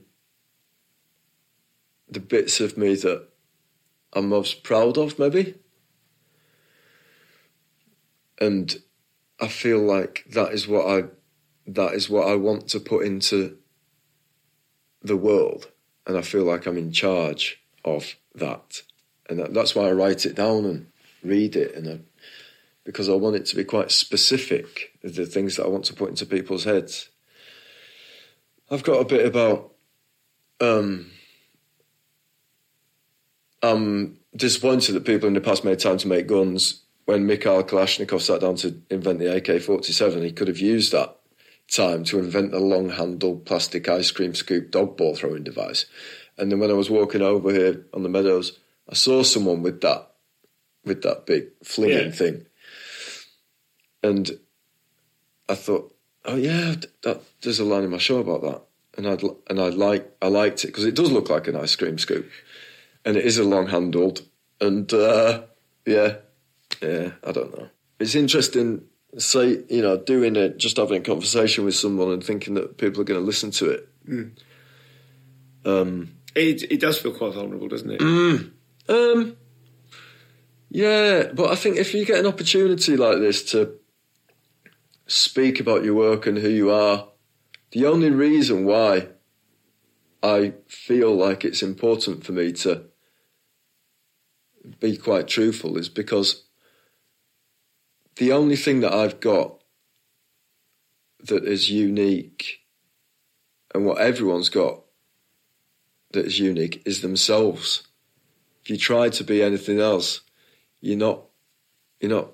the bits of me that I'm most proud of, maybe. And I feel like that is what I, that is what I want to put into the world. And I feel like I'm in charge of that. And that, that's why I write it down and read it. And I, because I want it to be quite specific, the things that I want to put into people's heads. I've got a bit about, um, I'm disappointed that people in the past made time to make guns. When Mikhail Kalashnikov sat down to invent the A K forty-seven, he could have used that time to invent a long-handled plastic ice cream scoop dog ball throwing device. And then when I was walking over here on the meadows, I saw someone with that, with that big flinging yeah. thing. And I thought, oh yeah, that, there's a line in my show about that. And I'd and I like I liked it because it does look like an ice cream scoop, and it is a long-handled. And uh, yeah, yeah, I don't know. It's interesting. Say, you know, doing it, just having a conversation with someone and thinking that people are going to listen to it. Mm. Um, it it does feel quite vulnerable, doesn't it? Mm, um, yeah, but I think if you get an opportunity like this to speak about your work and who you are, the only reason why I feel like it's important for me to be quite truthful is because the only thing that I've got that is unique and what everyone's got that is unique is themselves. If you try to be anything else, you're not, you're not,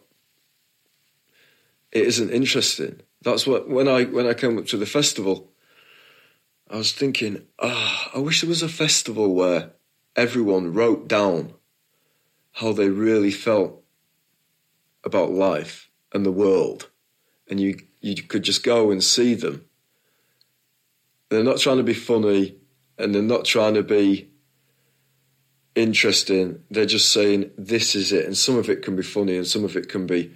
it isn't interesting. That's what, when I when I came up to the festival, I was thinking, ah, oh, I wish there was a festival where everyone wrote down how they really felt about life and the world, and you you could just go and see them. They're not trying to be funny, and they're not trying to be interesting. They're just saying, this is it. And some of it can be funny, and some of it can be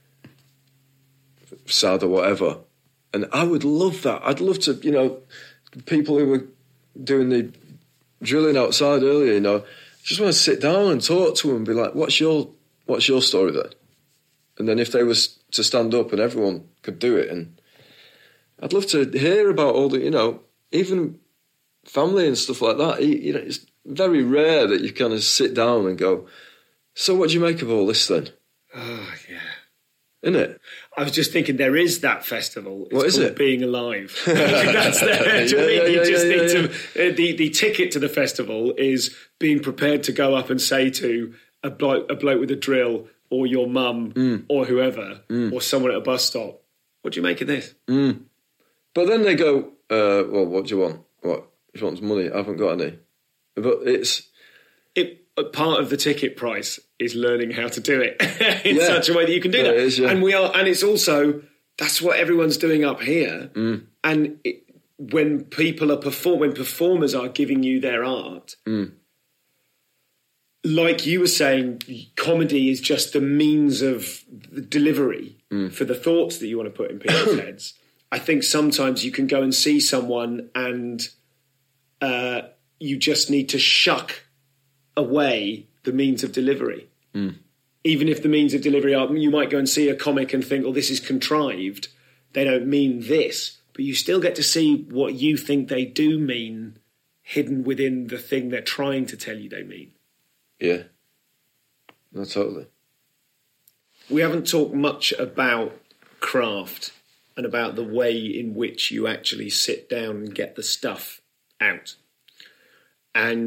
sad or whatever. And I would love that. I'd love to, you know, people who were doing the drilling outside earlier, you know, just want to sit down and talk to them and be like, what's your what's your story then? And then if they was to stand up and everyone could do it, and I'd love to hear about all the, you know, even family and stuff like that. You know, it's very rare that you kind of sit down and go, so what do you make of all this then? Oh, yeah. Isn't it? I was just thinking there is that festival. It's what is called it? Being Alive. That's there. To yeah, me, yeah, you yeah, just yeah, need yeah. to. Uh, the the ticket to the festival is being prepared to go up and say to a bloke, a bloke with a drill, or your mum, mm. or whoever, mm. or someone at a bus stop, what do you make of this? Mm. But then they go, uh, well, what do you want? What? If you want money, I haven't got any. But it's... It, part of the ticket price is learning how to do it in yeah. such a way that you can do yeah, that. It is, yeah. And we are, and it's also, that's what everyone's doing up here. Mm. And it, when people are perform, when performers are giving you their art, mm. like you were saying, comedy is just the means of delivery mm. for the thoughts that you want to put in people's heads. I think sometimes you can go and see someone and uh, you just need to shuck away the means of delivery. Mm. Even if the means of delivery are, you might go and see a comic and think, oh, this is contrived. They don't mean this. But you still get to see what you think they do mean hidden within the thing they're trying to tell you they mean. Yeah. No, totally. We haven't talked much about craft and about the way in which you actually sit down and get the stuff out. And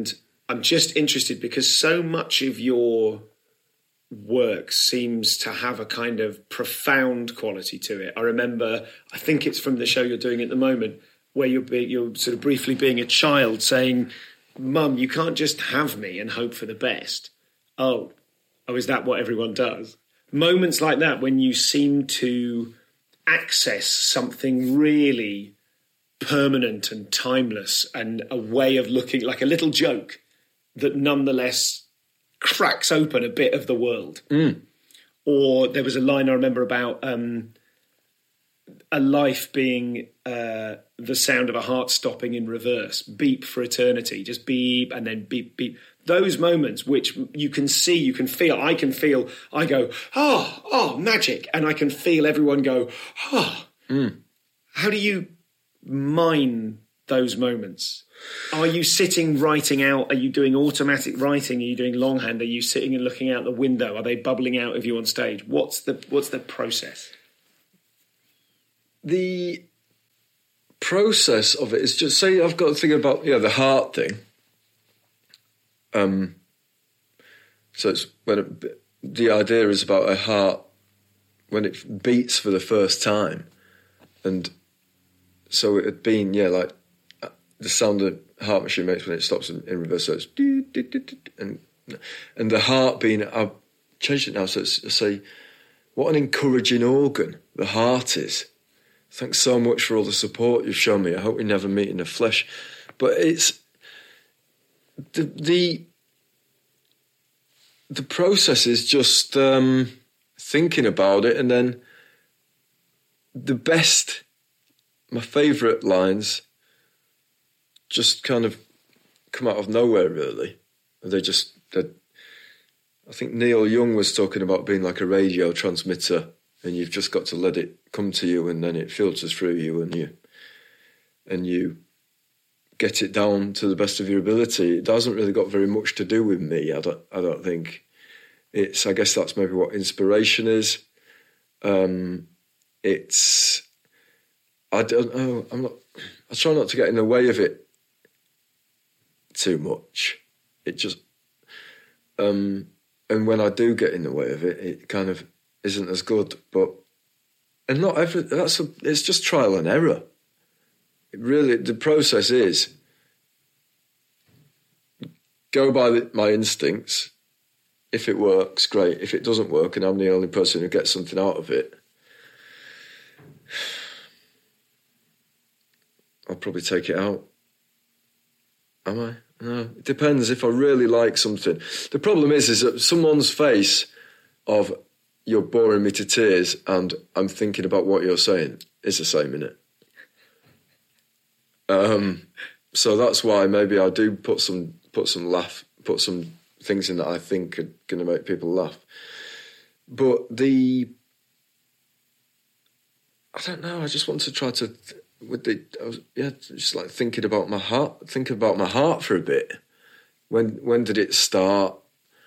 I'm just interested because so much of your work seems to have a kind of profound quality to it. I remember, I think it's from the show you're doing at the moment, where you're, be, you're sort of briefly being a child saying, Mum, you can't just have me and hope for the best. Oh, oh, is that what everyone does? Moments like that when you seem to access something really permanent and timeless and a way of looking, like a little joke that nonetheless cracks open a bit of the world. Mm. Or there was a line I remember about um, a life being uh, the sound of a heart stopping in reverse, beep for eternity, just beep and then beep, beep. Those moments which you can see, you can feel, I can feel, I go, oh, oh, magic. And I can feel everyone go, oh. Mm. How do you mine those moments? Are you sitting writing out? Are you doing automatic writing? Are you doing longhand? Are you sitting and looking out the window? Are they bubbling out of you on stage? What's the what's the process? The process of it is just, say I've got to think about, yeah, the heart thing. Um, so it's when it, the idea is about a heart when it beats for the first time, and so it had been, yeah, like the sound the heart machine makes when it stops in, in reverse. So it's and and the heart being, I've changed it now, so it's, I say, what an encouraging organ the heart is. Thanks so much for all the support you've shown me. I hope we never meet in the flesh, but it's. The, the the process is just um, thinking about it, and then the best, my favourite lines just kind of come out of nowhere, really. They just, I think Neil Young was talking about being like a radio transmitter, and you've just got to let it come to you, and then it filters through you, and you and you. get it down to the best of your ability. It hasn't really got very much to do with me. I don't. I don't think it's. I guess that's maybe what inspiration is. Um, it's. I don't know. I'm not. I try not to get in the way of it too much. It just. Um, and when I do get in the way of it, it kind of isn't as good. But and not every. That's a. It's just trial and error. Really, the process is go by the, my instincts. If it works, great. If it doesn't work and I'm the only person who gets something out of it, I'll probably take it out. Am I? No, it depends if I really like something. The problem is, is that someone's face of you're boring me to tears and I'm thinking about what you're saying is the same, innit? Um, so that's why maybe I do put some put some laugh, put some things in that I think are going to make people laugh. But the, I don't know. I just want to try to, with the, I was, yeah, just like thinking about my heart, thinking about my heart for a bit. When when did it start?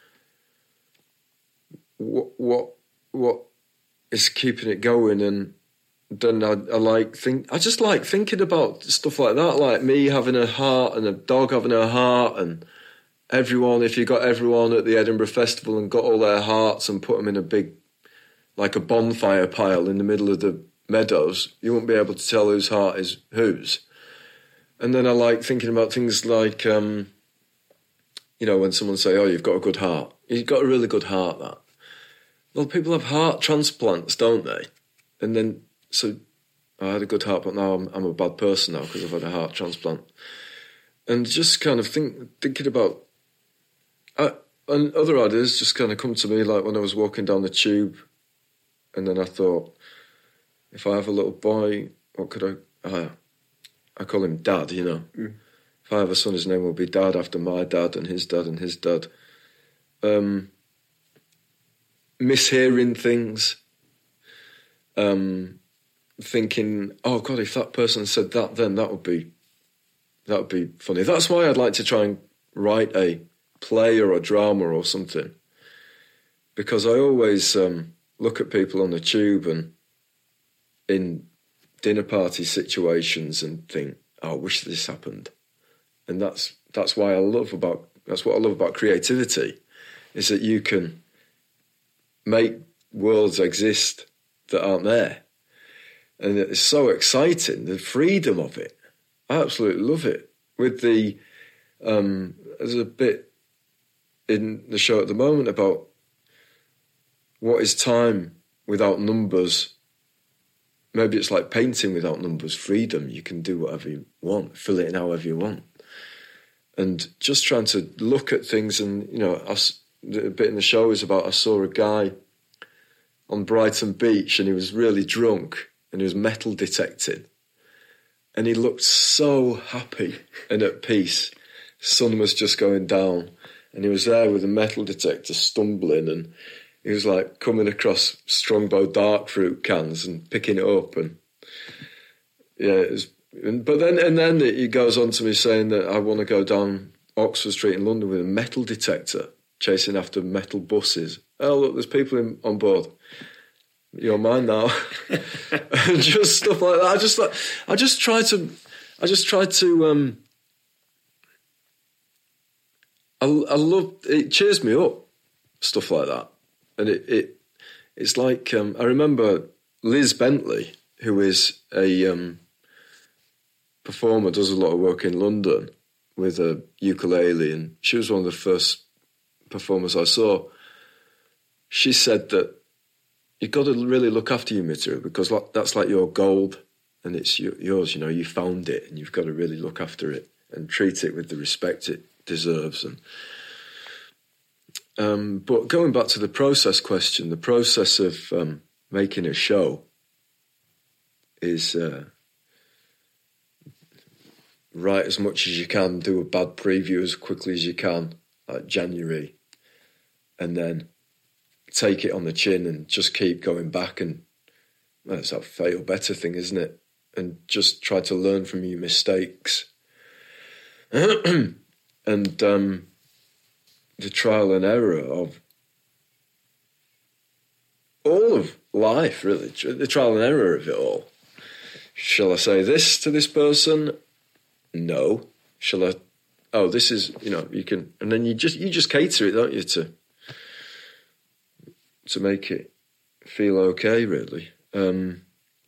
What what what is keeping it going? And then I, I like think I just like thinking about stuff like that, like me having a heart and a dog having a heart, and everyone. If you got everyone at the Edinburgh Festival and got all their hearts and put them in a big, like a bonfire pile in the middle of the meadows, you won't be able to tell whose heart is whose. And then I like thinking about things like, um, you know, when someone say, "Oh, you've got a good heart," you've got a really good heart. That well, people have heart transplants, don't they? And then. So I had a good heart, but now I'm, I'm a bad person now because I've had a heart transplant. And just kind of think, thinking about... I, and other ideas just kind of come to me, like when I was walking down the tube, and then I thought, if I have a little boy, what could I... I, I call him Dad, you know. Mm. If I have a son, his name will be Dad after my dad and his dad and his dad. Um, mishearing things. Um... Thinking, oh God, if that person said that, then that would be that would be funny. That's why I'd like to try and write a play or a drama or something, because I always um, look at people on the tube and in dinner party situations and think, oh, I wish this happened, and that's that's why I love about That's what I love about creativity, is that you can make worlds exist that aren't there. And it's so exciting, the freedom of it. I absolutely love it. With the, um, there's a bit in the show at the moment about what is time without numbers. Maybe it's like painting without numbers, freedom. You can do whatever you want, fill it in however you want. And just trying to look at things and, you know, us, a bit in the show is about, I saw a guy on Brighton Beach and he was really drunk and he was metal detecting. And he looked so happy and at peace. Sun was just going down and he was there with a metal detector stumbling, and he was like coming across Strongbow dark fruit cans and picking it up. And yeah, it was, and, but then and then he goes on to me saying that I want to go down Oxford Street in London with a metal detector, chasing after metal buses. Oh, look, there's people in, on board. You're mine now. Just stuff like that. I just like. I just try to. I just try to. Um, I, I love. It cheers me up. Stuff like that, and it. it it's like um, I remember Liz Bentley, who is a um, performer, does a lot of work in London with a ukulele, and she was one of the first performers I saw. She said that you've got to really look after your material because that's like your gold and it's yours, you know, you found it and you've got to really look after it and treat it with the respect it deserves. And um, but going back to the process question, the process of um, making a show is uh, write as much as you can, do a bad preview as quickly as you can, like January, and then take it on the chin and just keep going back. And well, it's that fail better thing, isn't it? And just try to learn from your mistakes. And um, the trial and error of all of life, really, the trial and error of it all. Shall I say this to this person? No. Shall I? Oh, this is, you know, you can, and then you just you just cater it, don't you, to to make it feel okay, really. Um,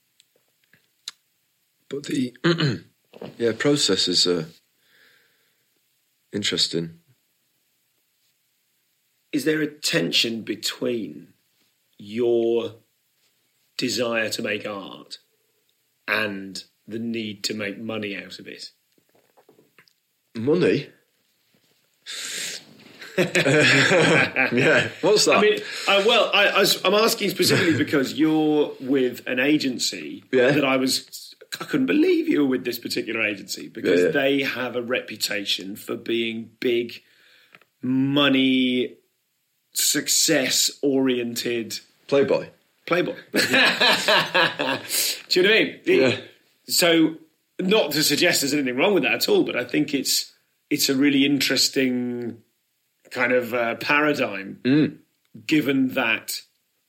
but the yeah process is uh, interesting. Is there a tension between your desire to make art and the need to make money out of it? Money? Yeah, what's that? I mean, uh, well, I, I was, I'm asking specifically because you're with an agency yeah. that I was, I couldn't believe you were with this particular agency because yeah, yeah. they have a reputation for being big, money, success-oriented. Playboy. Playboy. Do you know what I mean? Yeah. So, not to suggest there's anything wrong with that at all, but I think it's it's a really interesting kind of uh, paradigm, mm. given that,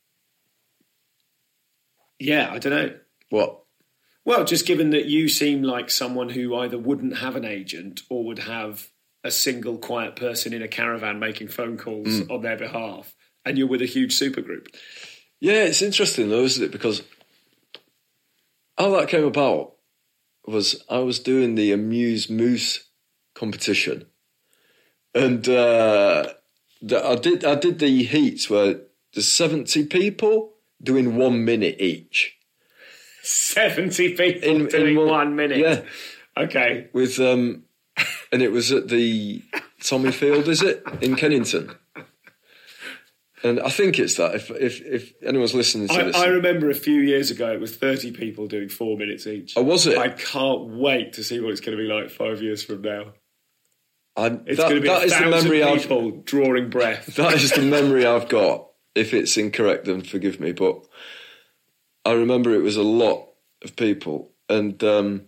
yeah, I don't know. What? Well, just given that you seem like someone who either wouldn't have an agent or would have a single quiet person in a caravan making phone calls mm. on their behalf, and you're with a huge supergroup. Yeah, it's interesting though, isn't it? Because how that came about was I was doing the Amuse Moose competition, and uh, the, I did I did the heats where there's seventy people doing one minute each. Seventy people in, doing in one, one minute. Yeah, okay. With um, and it was at the Tommy Field, is it, in Kennington? And I think it's that. If if, if anyone's listening to I, this, I remember a few years ago it was thirty people doing four minutes each. Oh, was it? I can't wait to see what it's going to be like five years from now. I, it's that, going to be that a is the memory people I've, drawing breath. That is the memory I've got. If it's incorrect, then forgive me. But I remember it was a lot of people, and um,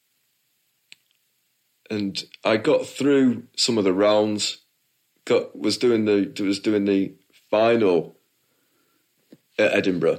and I got through some of the rounds. Got was doing the was doing the. final at Edinburgh,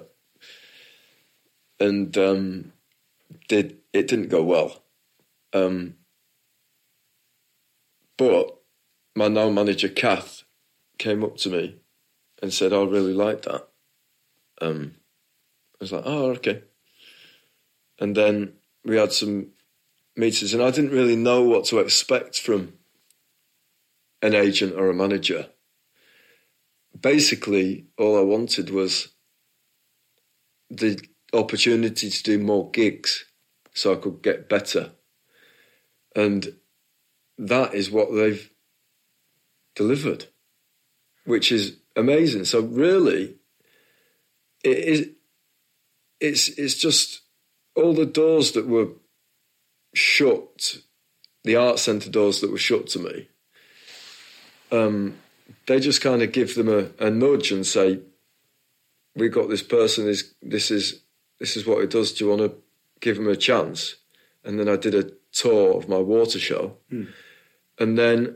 and um, did it didn't go well, um, but my now manager, Kath, came up to me and said, "I really like that." Um, I was like, "Oh, okay." And then we had some meetings, and I didn't really know what to expect from an agent or a manager. Basically, all I wanted was the opportunity to do more gigs so I could get better. And that is what they've delivered, which is amazing. So really, it is, it's, it's just all the doors that were shut, the art centre doors that were shut to me, um, they just kind of give them a, a nudge and say, "We've got this person, this, this is this is what he does, do you want to give him a chance?" And then I did a tour of my water show. Mm. And then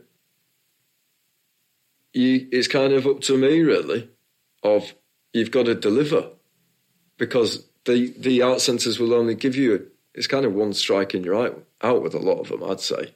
you, it's kind of up to me, really, of you've got to deliver. Because the, the art centres will only give you, a, it's kind of one strike and you're out, out with a lot of them, I'd say.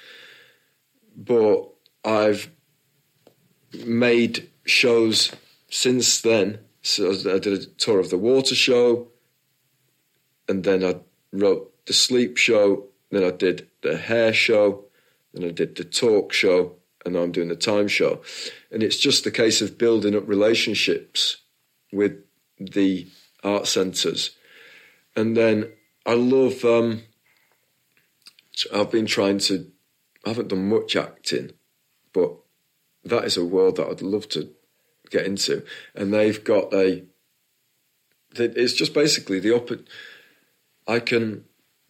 But I've made shows since then. So I did a tour of the water show, and then I wrote the sleep show, then I did the hair show, then I did the talk show, and now I'm doing the time show. And it's just a case of building up relationships with the art centres. And then I love, um, I've been trying to, I haven't done much acting, but that is a world that I'd love to get into. And they've got a, it's just basically the opposite. I can,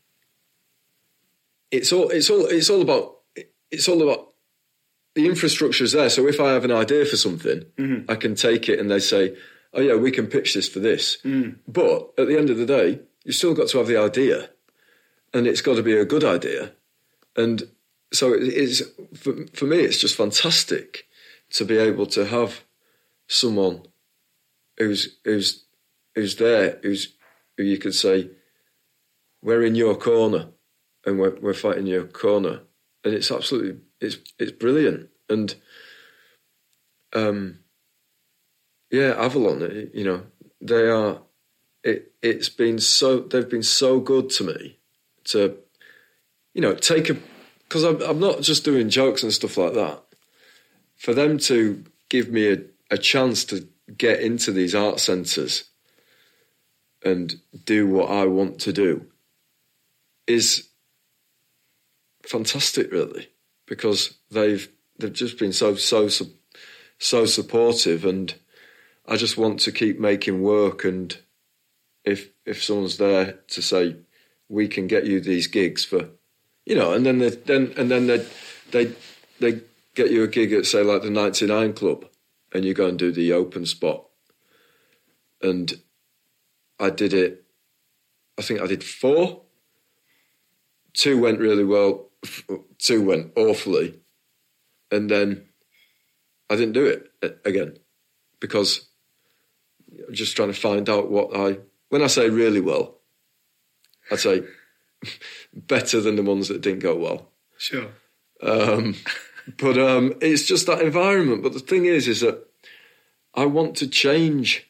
it's all, it's all, it's all about, it's all about the infrastructure is there. So if I have an idea for something, mm-hmm. I can take it and they say, "Oh yeah, we can pitch this for this." Mm. But at the end of the day, you've still got to have the idea, and it's got to be a good idea. And so it is, for, for me, it's just fantastic to be able to have someone who's who's who's there, who's who you could say, "We're in your corner, and we're we're fighting your corner," and it's absolutely it's it's brilliant. And um, yeah, Avalon, you know, they are. It it's been so they've been so good to me to, you know, take a, because I'm I'm not just doing jokes and stuff like that. For them to give me a, a chance to get into these art centres and do what I want to do is fantastic, really, because they've they've just been so so so supportive, and I just want to keep making work. And if if someone's there to say, "We can get you these gigs for," you know, and then they then and then they they they get you a gig at, say, like the ninety-nine Club, and you go and do the open spot. And I did it, I think I did four. Two went really well, two went awfully. And then I didn't do it again because I'm just trying to find out what I, when I say really well, I'd say better than the ones that didn't go well. Sure. Um, but um, it's just that environment. But the thing is, is that I want to change.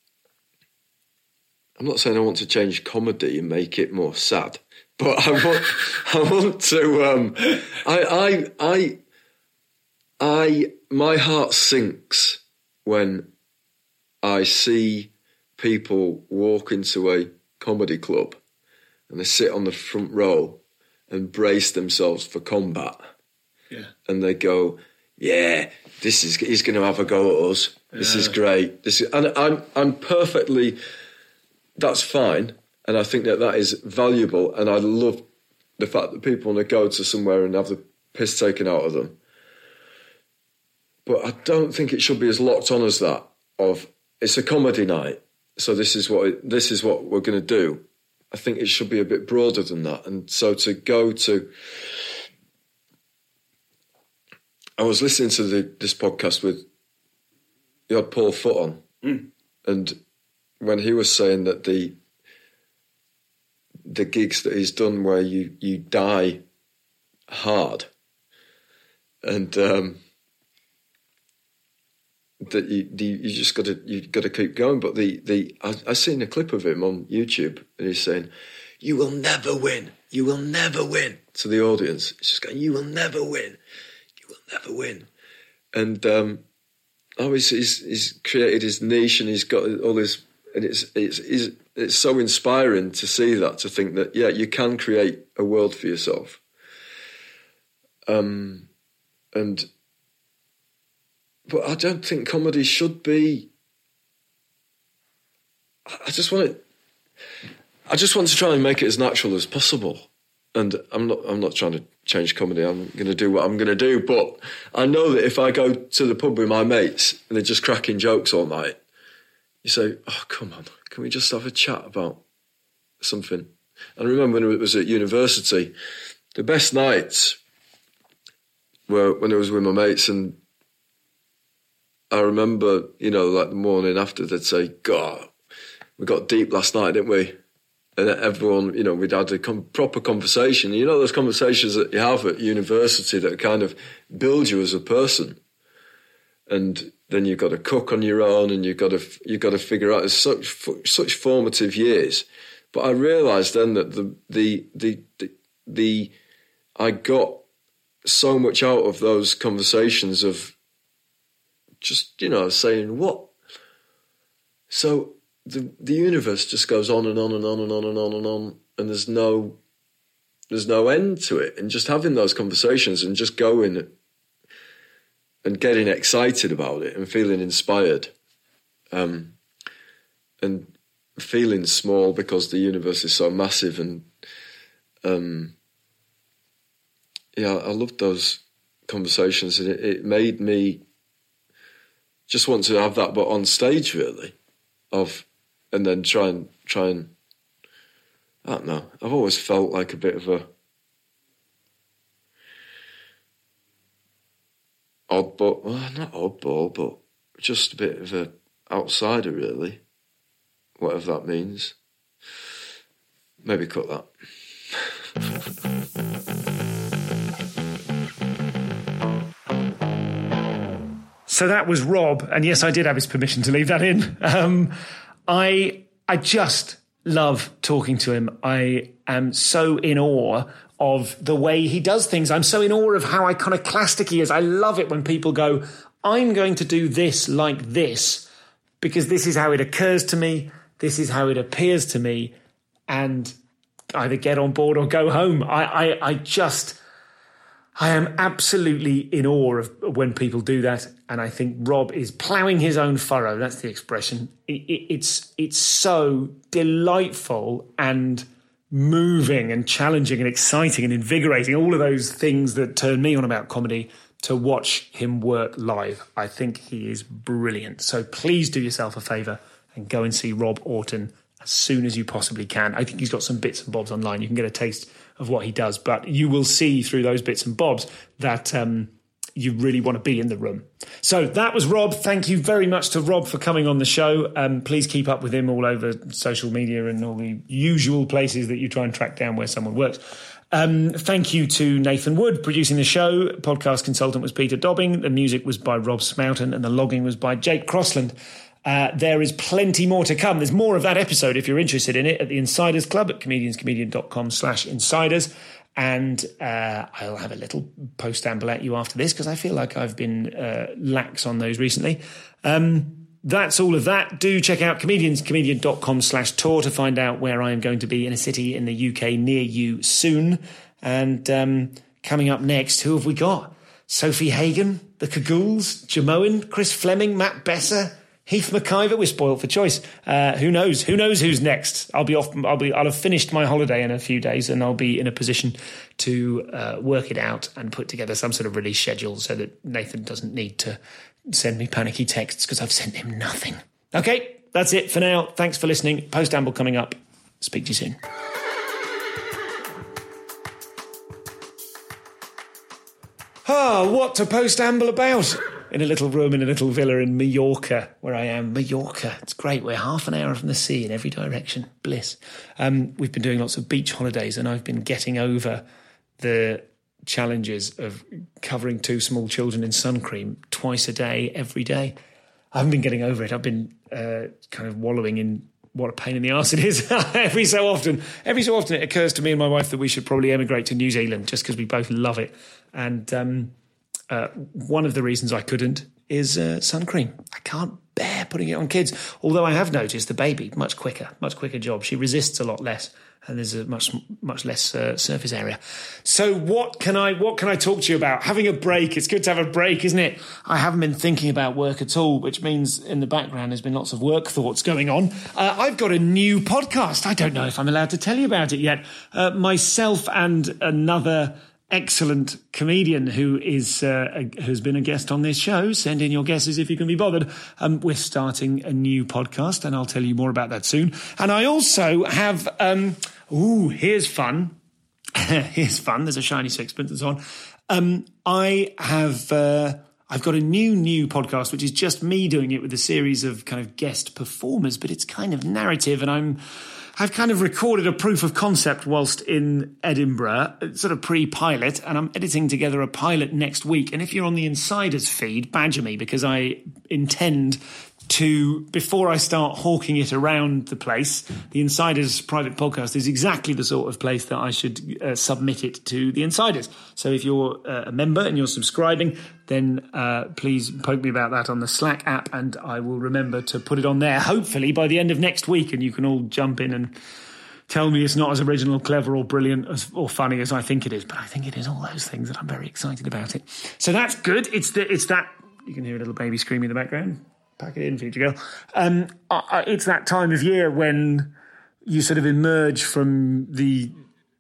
I'm not saying I want to change comedy and make it more sad, but I want, I want to. Um, I, I, I, I, my heart sinks when I see people walk into a comedy club and they sit on the front row and brace themselves for combat. Yeah. And they go, "Yeah, this is he's going to have a go at us. This yeah. is great. This is," and I'm I'm perfectly. That's fine, and I think that that is valuable. And I love the fact that people want to go to somewhere and have the piss taken out of them. But I don't think it should be as locked on as that. Of it's a comedy night, so this is what it, this is what we're going to do. I think it should be a bit broader than that. And so to go to. I was listening to the, this podcast with you had Paul Foot on, mm. and when he was saying that the the gigs that he's done where you, you die hard, and um, that you you just got to you got to keep going. But the the I, I seen a clip of him on YouTube, and he's saying, "You will never win. You will never win." To the audience, he's just going, "You will never win. You will never win." And um, oh, he's, he's he's created his niche, and he's got all this, and it's it's it's it's so inspiring to see that, to think that yeah, you can create a world for yourself. Um, and. But I don't think comedy should be. I just want it. I just want to try and make it as natural as possible. And I'm not. I'm not trying to change comedy. I'm going to do what I'm going to do. But I know that if I go to the pub with my mates and they're just cracking jokes all night, you say, "Oh, come on, can we just have a chat about something?" And I remember when it was at university, the best nights were when I was with my mates, and I remember, you know, like the morning after, they'd say, "God, we got deep last night, didn't we?" And everyone, you know, we'd had a com- proper conversation. You know, those conversations that you have at university that kind of build you as a person. And then you've got to cook on your own, and you've got to you've got to figure out. It's such such formative years. But I realised then that the the the the, the I got so much out of those conversations of just, you know, saying what. So the the universe just goes on and on and on and on and on and on, and there's no there's no end to it. And just having those conversations and just going and getting excited about it and feeling inspired, um, and feeling small because the universe is so massive. And um, yeah, I loved those conversations, and it, it made me just want to have that, but on stage, really, of, and then try and, try and, I don't know, I've always felt like a bit of a oddball, well, not oddball, but just a bit of a outsider, really, whatever that means. Maybe cut that. So that was Rob, and yes, I did have his permission to leave that in. Um, I I just love talking to him. I am so in awe of the way he does things. I'm so in awe of how iconoclastic he is. I love it when people go, "I'm going to do this like this because this is how it occurs to me, this is how it appears to me," and either get on board or go home. I I, I just... I am absolutely in awe of when people do that, and I think Rob is ploughing his own furrow. That's the expression. It, it, it's it's so delightful and moving and challenging and exciting and invigorating, all of those things that turn me on about comedy, to watch him work live. I think he is brilliant. So please do yourself a favour and go and see Rob Orton as soon as you possibly can. I think he's got some bits and bobs online. You can get a taste of what he does, but you will see through those bits and bobs that um, you really want to be in the room. So that was Rob. Thank you very much to Rob for coming on the show. Um, please keep up with him all over social media and all the usual places that you try and track down where someone works. Um, thank you to Nathan Wood producing the show. Podcast consultant was Peter Dobbing. The music was by Rob Smoughton, and the logging was by Jake Crossland. Uh, there is plenty more to come. There's more of that episode if you're interested in it at the Insiders Club at comedianscomedian.com slash insiders. And uh, I'll have a little post amble at you after this because I feel like I've been uh, lax on those recently. Um, that's all of that. Do check out comedianscomedian.com slash tour to find out where I am going to be in a city in the U K near you soon. And um, coming up next, who have we got? Sophie Hagen, the Cagouls, Jamoan, Chris Fleming, Matt Besser, Heath McIver. We're spoiled for choice. Uh, who knows? Who knows who's next? I'll be off. I'll be. I'll have finished my holiday in a few days, and I'll be in a position to uh, work it out and put together some sort of release schedule so that Nathan doesn't need to send me panicky texts because I've sent him nothing. Okay, that's it for now. Thanks for listening. Post amble coming up. Speak to you soon. Ah, oh, what to post amble about? In a little room in a little villa in Mallorca, where I am. Mallorca. It's great. We're half an hour from the sea in every direction. Bliss. Um, we've been doing lots of beach holidays, and I've been getting over the challenges of covering two small children in sun cream twice a day, every day. I haven't been getting over it. I've been uh, kind of wallowing in what a pain in the arse it is every so often. Every so often it occurs to me and my wife that we should probably emigrate to New Zealand just because we both love it. And um, uh, one of the reasons I couldn't is uh, sun cream. I can't bear putting it on kids. Although I have noticed the baby, much quicker, much quicker job. She resists a lot less. And there's a much much less uh, surface area. So what can I what can I talk to you about? Having a break. It's good to have a break, isn't it? I haven't been thinking about work at all, which means in the background there's been lots of work thoughts going on. Uh, I've got a new podcast. I don't know if I'm allowed to tell you about it yet. Uh, myself and another excellent comedian who is uh, a, who's been a guest on this show. Send in your guesses if you can be bothered. Um, we're starting a new podcast, and I'll tell you more about that soon. And I also have... Um, Ooh, here's fun. Here's fun. There's a shiny sixpence and so on. Um, I have, uh, I've got a new, new podcast, which is just me doing it with a series of kind of guest performers, but it's kind of narrative. And I'm, I've kind of recorded a proof of concept whilst in Edinburgh, sort of pre-pilot, and I'm editing together a pilot next week. And if you're on the Insiders feed, badger me, because I intend to, before I start hawking it around the place, the Insiders private podcast is exactly the sort of place that I should uh, submit it to the Insiders. So if you're uh, a member and you're subscribing, then uh, please poke me about that on the Slack app, and I will remember to put it on there, hopefully by the end of next week, and you can all jump in and tell me it's not as original, clever or brilliant as, or funny as I think it is. But I think it is all those things, and I'm very excited about it. So that's good. It's the, it's that, you can hear a little baby screaming in the background. Pack it in, future girl. Um, uh, it's that time of year when you sort of emerge from the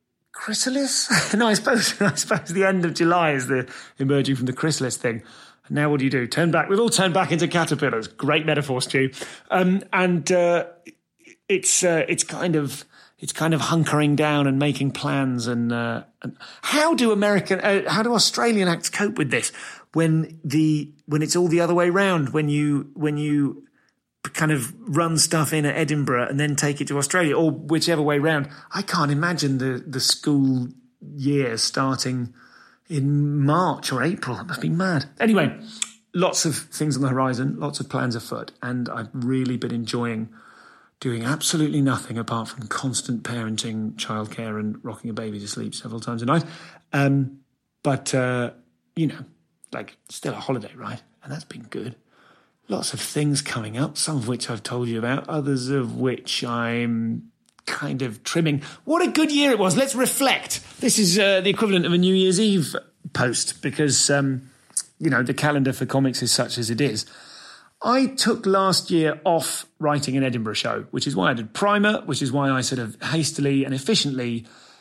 chrysalis. no, I suppose I suppose the end of July is the emerging from the chrysalis thing. And now what do you do? Turn back. We'll all turn back into caterpillars. Great metaphor, Stu. Um, and uh, it's uh, it's kind of it's kind of hunkering down and making plans. And, uh, and how do American, uh, how do Australian acts cope with this? When the when it's all the other way round, when you when you kind of run stuff in at Edinburgh and then take it to Australia, or whichever way round, I can't imagine the the school year starting in March or April. It must be mad. Anyway, lots of things on the horizon, lots of plans afoot, and I've really been enjoying doing absolutely nothing apart from constant parenting, childcare, and rocking a baby to sleep several times a night. Um, but uh, you know. Like, still a holiday, right? And that's been good. Lots of things coming up, some of which I've told you about, others of which I'm kind of trimming. What a good year it was. Let's reflect. This is uh, the equivalent of a New Year's Eve post because, um, you know, the calendar for comics is such as it is. I took last year off writing an Edinburgh show, which is why I did Primer, which is why I sort of hastily and efficiently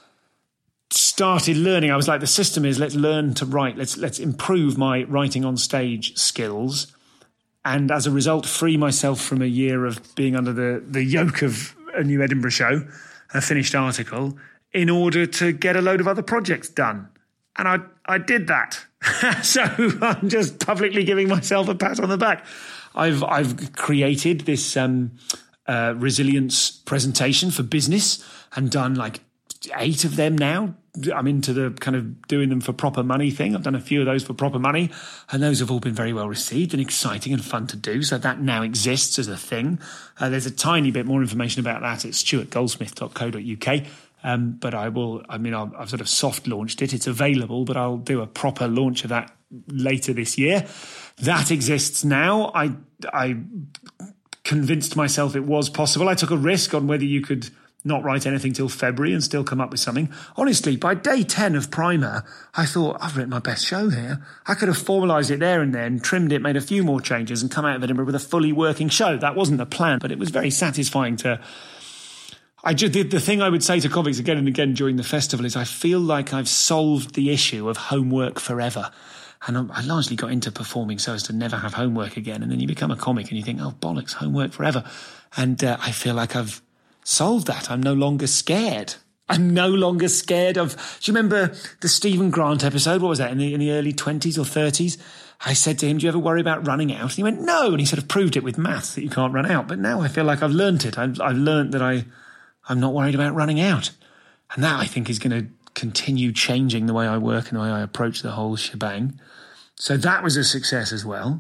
started learning. I was like, the system is let's learn to write. Let's let's improve my writing on stage skills. And as a result, free myself from a year of being under the, the yoke of a new Edinburgh show, a finished article, in order to get a load of other projects done. And I I did that. So I'm just publicly giving myself a pat on the back. I've I've created this um, uh, resilience presentation for business and done like eight of them now. I'm into the kind of doing them for proper money thing. I've done a few of those for proper money, and those have all been very well received and exciting and fun to do. So that now exists as a thing. Uh, there's a tiny bit more information about that at stuart goldsmith dot co dot uk. Um, but I will, I mean, I'll, I've sort of soft launched it. It's available, but I'll do a proper launch of that later this year. That exists now. I, I convinced myself it was possible. I took a risk on whether you could not write anything till February and still come up with something. Honestly, by day ten of Primer, I thought, I've written my best show here. I could have formalised it there and then, trimmed it, made a few more changes and come out of Edinburgh with a fully working show. That wasn't the plan, but it was very satisfying to... I just did the thing I would say to comics again and again during the festival is I feel like I've solved the issue of homework forever. And I largely got into performing so as to never have homework again. And then you become a comic and you think, oh, bollocks, homework forever. And uh, I feel like I've solved that. I'm no longer scared. I'm no longer scared of... Do you remember the Stephen Grant episode? What was that, in the, in the early twenties or thirties? I said to him, do you ever worry about running out? And he went, no. And he sort of proved it with maths that you can't run out. But now I feel like I've learnt it. I've, I've learnt that I, I'm not worried about running out. And that, I think, is going to continue changing the way I work and the way I approach the whole shebang. So that was a success as well.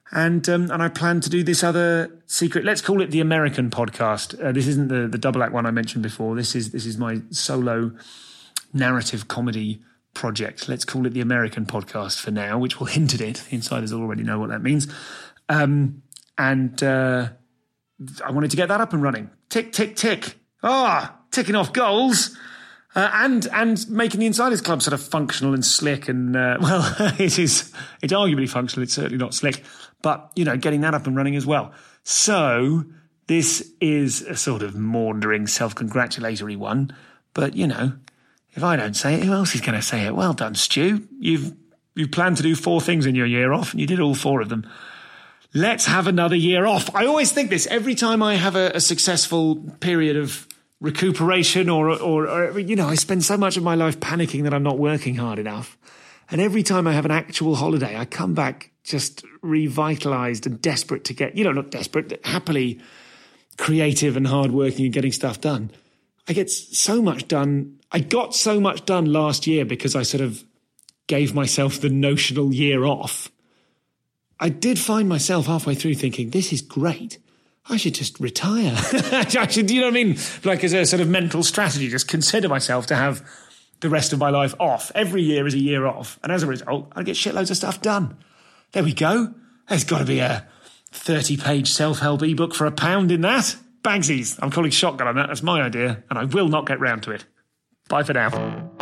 And um, and I plan to do this other secret, let's call it the American podcast. Uh, this isn't the, the double act one I mentioned before. This is this is my solo narrative comedy project. Let's call it the American podcast for now, which will hint at it. The insiders already know what that means. Um, and uh, I wanted to get that up and running. Tick, tick, tick. Ah, ticking off goals. Uh, and and making the Insiders Club sort of functional and slick and, uh, well, it is, it's arguably functional, it's certainly not slick, but, you know, getting that up and running as well. So this is a sort of maundering, self-congratulatory one, but, you know, if I don't say it, who else is going to say it? Well done, Stu. You've, you planned to do four things in your year off, and you did all four of them. Let's have another year off. I always think this, every time I have a, a successful period of recuperation or, or, or, you know, I spend so much of my life panicking that I'm not working hard enough. And every time I have an actual holiday, I come back just revitalised and desperate to get, you know, not desperate, happily creative and hardworking and getting stuff done. I get so much done. I got so much done last year because I sort of gave myself the notional year off. I did find myself halfway through thinking, this is great. I should just retire. I should, you know what I mean? Like as a sort of mental strategy, just consider myself to have the rest of my life off. Every year is a year off. And as a result, I get shitloads of stuff done. There we go. There's got to be a thirty-page self-help ebook for a pound in that. Bagsies. I'm calling shotgun on that. That's my idea. And I will not get round to it. Bye for now.